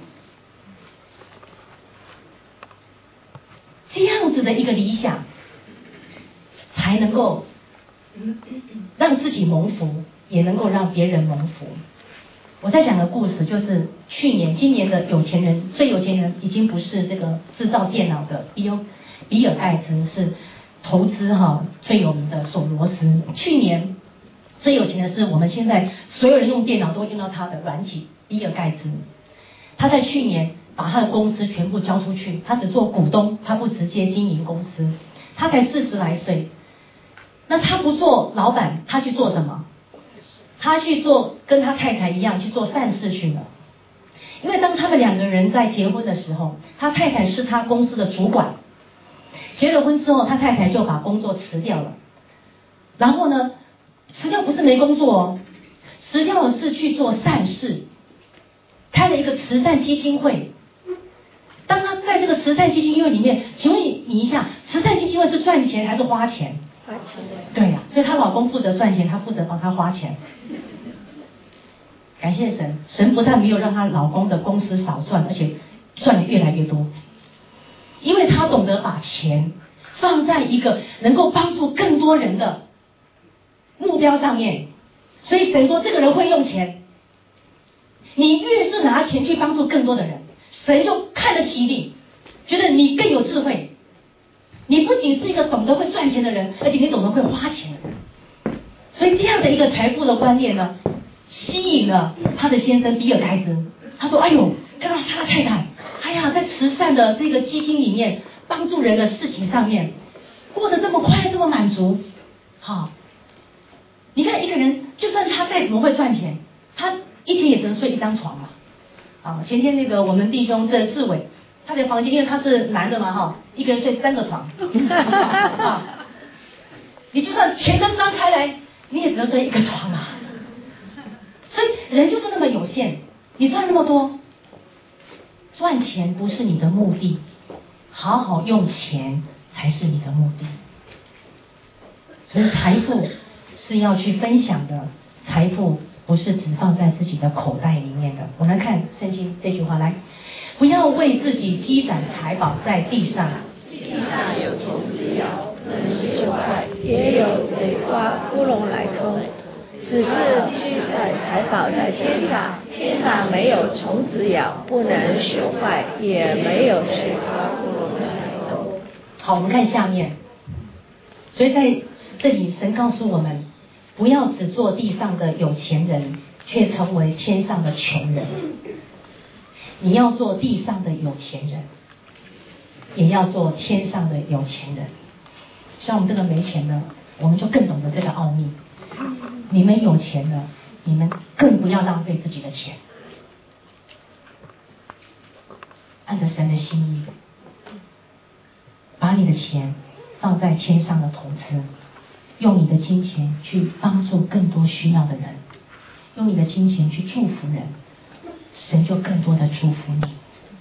这样子的一个理想才能够让自己蒙福，也能够让别人蒙福。我在讲的故事就是今年的最有钱人已经不是这个制造电脑的比尔盖茨，是投资最有名的索罗斯。去年最有钱的是我们现在所有人用电脑都用到他的软体比尔盖茨。他在去年把他的公司全部交出去，他只做股东，他不直接经营公司。他才40来岁，那他不做老板，他去做什么？他去做跟他太太一样去做善事去了。因为当他们2个人在结婚的时候，他太太是他公司的主管，结了婚之后他太太就把工作辞掉了，然后呢辞掉不是没工作辞掉的是去做善事，开了一个慈善基金会。当他在这个慈善基金会里面，请问你一下，慈善基金会是赚钱还是花钱？ 花钱。 对所以她老公负责赚钱，她负责帮她花钱。感谢神，神不但没有让她老公的公司少赚，而且赚得越来越多，因为她懂得把钱放在一个能够帮助更多人的目标上面。所以神说这个人会用钱，你越是拿钱去帮助更多的人，神就看得起你，觉得你更有智慧。你不仅是一个懂得会赚钱的人，而且你懂得会花钱的人。所以这样的一个财富的观念呢，吸引了他的先生比尔盖茨。他说哎呦，看到他的太太在慈善的这个基金里面帮助人的事情上面过得这么快这么满足。你看一个人就算他再怎么会赚钱，他一天也只能睡一张床前天那个我们弟兄这志伟，他的房间因为他是男的嘛一个人睡3个床你就算全身张开来你也只能睡1个床所以人就是那么有限，你赚那么多，赚钱不是你的目的，好好用钱才是你的目的。所以财富是要去分享的，财富不是只放在自己的口袋里面的。我们来看圣经这句话，来，不要为自己积攒财宝在地上， 地上有虫子咬，能朽坏，也有贼抓窟窿来偷，只是居在财宝在天上，天上没有虫子咬，不能朽坏，也没有谁抓窟窿来偷。 好，我们看下面。所以在这里，神告诉我们，不要只做地上的有钱人，却成为天上的穷人。你要做地上的有钱人，也要做天上的有钱人。像我们这个没钱的，我们就更懂得这个奥秘。你们有钱了，你们更不要浪费自己的钱，按着神的心意，把你的钱放在天上的投资，用你的金钱去帮助更多需要的人，用你的金钱去祝福人，神就更多的祝福你。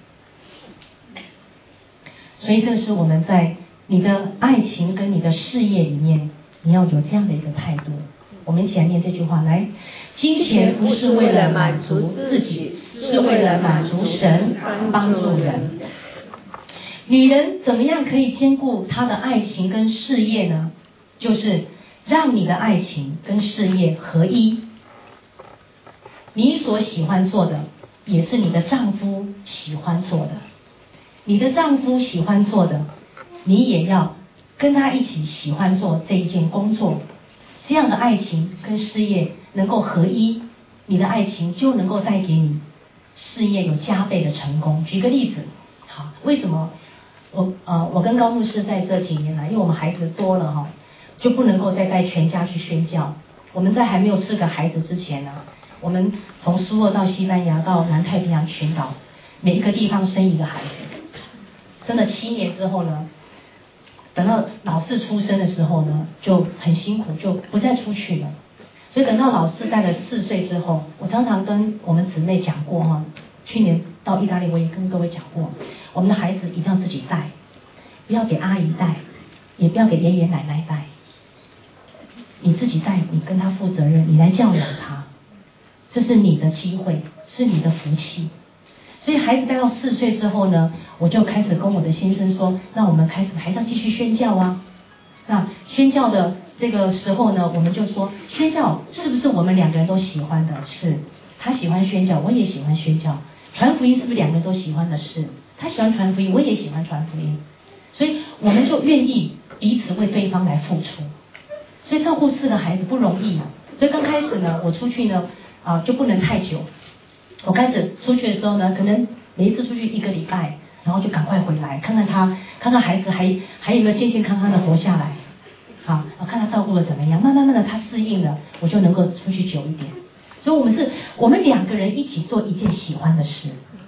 所以这是我们在你的爱情跟你的事业里面，你要有这样的一个态度。我们一起来念这句话，来，金钱不是为了满足自己，是为了满足神，帮助人。女人怎么样可以兼顾她的爱情跟事业呢？就是让你的爱情跟事业合一。你所喜欢做的，也是你的丈夫喜欢做的。你的丈夫喜欢做的，你也要跟他一起喜欢做这一件工作。这样的爱情跟事业能够合一，你的爱情就能够带给你事业有加倍的成功。举个例子，好，为什么我跟高牧师在这几年来，因为我们孩子多了哈，就不能够再带全家去宣教。我们在还没有4个孩子之前呢，我们从苏俄到西班牙到南太平洋群岛，每一个地方生一个孩子。生了7年之后呢，等到老4出生的时候呢，就很辛苦，就不再出去了。所以等到老4带了4岁之后，我常常跟我们姊妹讲过哈，去年到意大利我也跟各位讲过，我们的孩子一定要自己带，不要给阿姨带，也不要给爷爷奶奶带，你自己带，你跟他负责任，你来教养他，这是你的机会，是你的福气。所以孩子带到4岁之后呢，我就开始跟我的先生说，那我们还是要继续宣教啊。那宣教的这个时候呢，我们就说，宣教是不是我们2个人都喜欢的？是，他喜欢宣教，我也喜欢宣教。传福音是不是2个人都喜欢的？是，他喜欢传福音，我也喜欢传福音。所以我们就愿意彼此为对方来付出。所以照顾4个孩子不容易啊。所以刚开始呢，我出去呢就不能太久。我开始出去的时候呢，可能每一次出去1个礼拜，然后就赶快回来，看看孩子还有没有健健康康的活下来，好，看他照顾的怎么样，慢慢的他适应了，我就能够出去久一点。所以我们2个人一起做一件喜欢的事，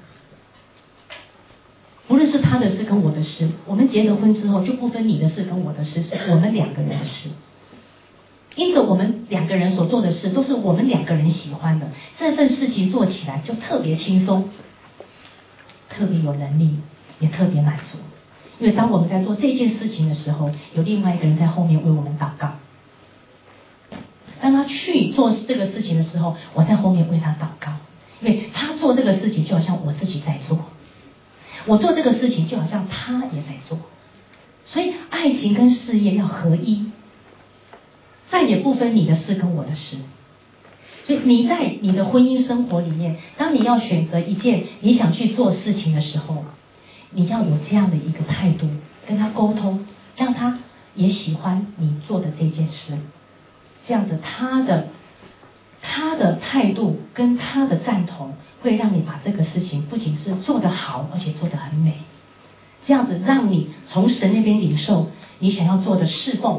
无论是他的事跟我的事，我们结了婚之后就不分你的事跟我的事，是我们2个人的事。因着我们2个人所做的事都是我们2个人喜欢的，这份事情做起来就特别轻松，特别有能力，也特别满足。因为当我们在做这件事情的时候，有另外一个人在后面为我们祷告。当他去做这个事情的时候，我在后面为他祷告，因为他做这个事情就好像我自己在做，我做这个事情就好像他也在做。所以爱情跟事业要合一，再也不分你的事跟我的事。所以你在你的婚姻生活里面，当你要选择一件你想去做事情的时候，你要有这样的一个态度，跟他沟通，让他也喜欢你做的这件事。这样子他的态度跟他的赞同，会让你把这个事情不仅是做得好，而且做得很美。这样子让你从神那边领受你想要做的侍奉，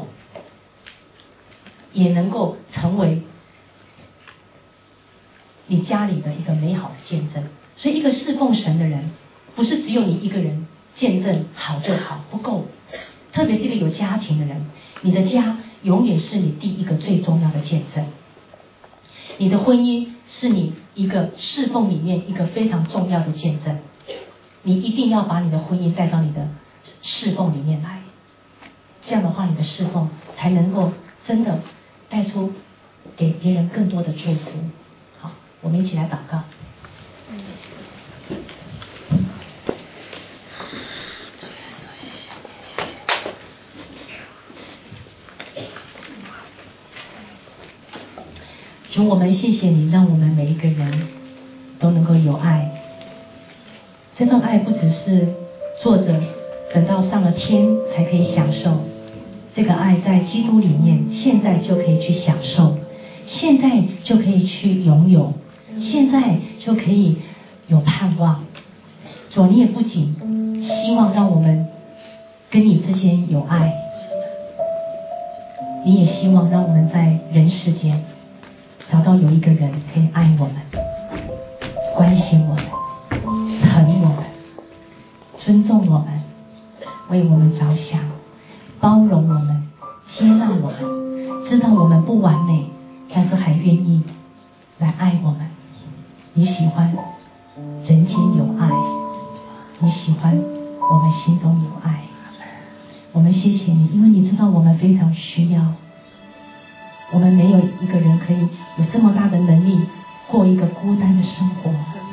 也能够成为你家里的一个美好的见证。所以一个侍奉神的人，不是只有你一个人见证好就好，不够。特别是一个有家庭的人，你的家永远是你第一个最重要的见证。你的婚姻是你一个侍奉里面一个非常重要的见证。你一定要把你的婚姻带到你的侍奉里面来，这样的话你的侍奉才能够真的带出给别人更多的祝福。好，我们一起来祷告。 主，我们谢谢你，让我们每一个人都能够有爱。这份爱不只是坐着等到上了天才可以享受，这个爱在基督里面现在就可以去享受，现在就可以去拥有，现在就可以有盼望。主，你也不仅希望让我们跟你之间有爱，你也希望让我们在人世间找到有一个人可以爱我们，关心我们，疼我们，尊重我们，为我们着想，包容我们，接纳我们，知道我们不完美，但是还愿意来爱我们。你喜欢人间有爱，你喜欢我们心中有爱。我们谢谢你，因为你知道我们非常需要，我们没有一个人可以有这么大的能力过一个孤单的生活。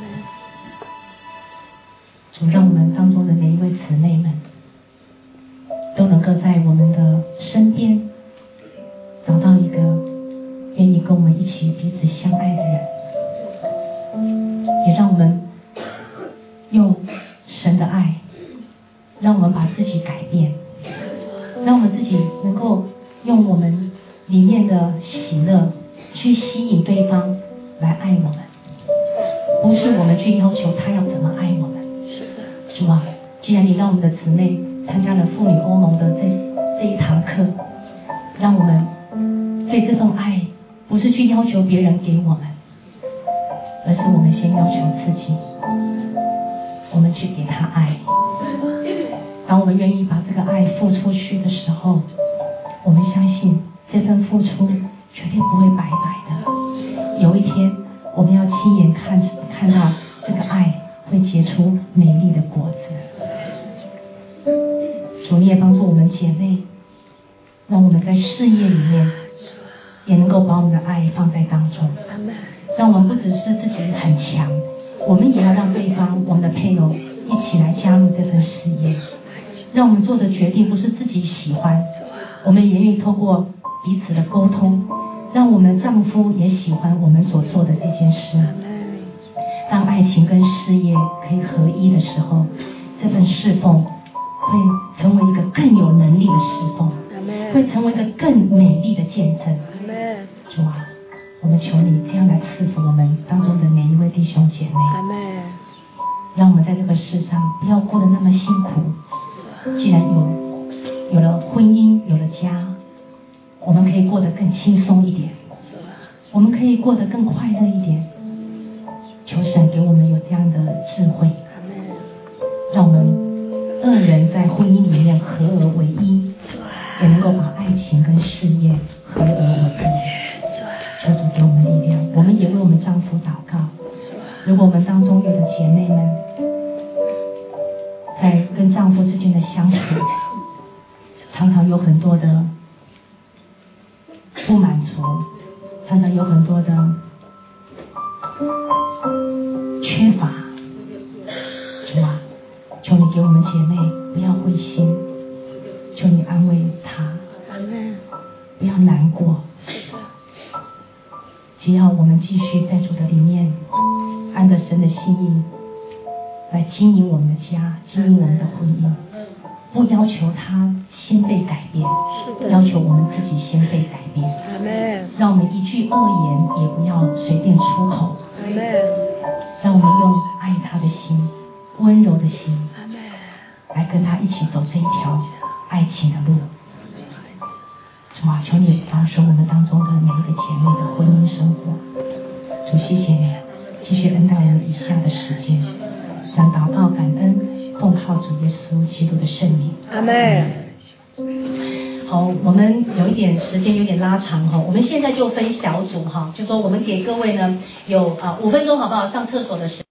主，让我们当中的每一位姊妹们都能够在我们的身边找到一个愿意跟我们一起彼此相爱的人，也让我们用神的爱，让我们把自己改变，让我们自己能够用我们里面的喜乐去吸引对方来爱我们，不是我们去要求他要怎么爱我们。主啊，既然你让我们的姊妹参加了妇女欧盟的这一堂课，让我们对这种爱不是去要求别人给我们，而是我们先要求自己，我们去给他爱。当我们愿意把这个爱付出去的时候，我们相信这份付出绝对不会白白的。有一天我们要亲眼看到这个爱会结出美丽的果子。主，你也帮助我们姐妹，让我们在事业里面也能够把我们的爱放在当中，让我们不只是自己很强，我们也要让对方，我们的配偶一起来加入这份事业，让我们做的决定不是自己喜欢，我们也愿意透过彼此的沟通，让我们丈夫也喜欢我们所做的这件事。当爱情跟事业可以合一的时候，这份侍奉会成为一个更有能力的侍奉，会成为一个更美丽的见证。主啊，我们求你这样来赐福我们当中的每一位弟兄姐妹，让我们在这个世上不要过得那么辛苦。既然有了婚姻，有了家，我们可以过得更轻松一点，我们可以过得更快乐一点。求神给我们有这样的智慧，让我们二人在婚姻里面合而为一，也能够把爱情跟事业合而为一。求主给我们力量，我们也为我们丈夫祷告。如果我们当中有的姐妹们在跟丈夫之间的相处常常有很多的不满足，常常有很多的缺乏，主啊，求你给我们姐妹不要灰心，求你安慰她，不要难过。只要我们继续在主的里面按着神的心意来经营我们的家，经营我们的婚姻，不要求他先被改变，要求我们自己先被改变。让我们一句恶言也不要随便出口，让我们用爱他的心，温柔的心来跟他一起走这一条爱情的路。主啊，求你保守我们当中的每一个姐妹的婚姻生活。主，谢谢你继续恩待我们以下的时间，将祷告感恩奉靠主耶稣基督的圣名。 阿们。 好，我们有一点时间有点拉长哈，我们现在就分小组哈，就说我们给各位呢有5分钟好不好？上厕所的时间。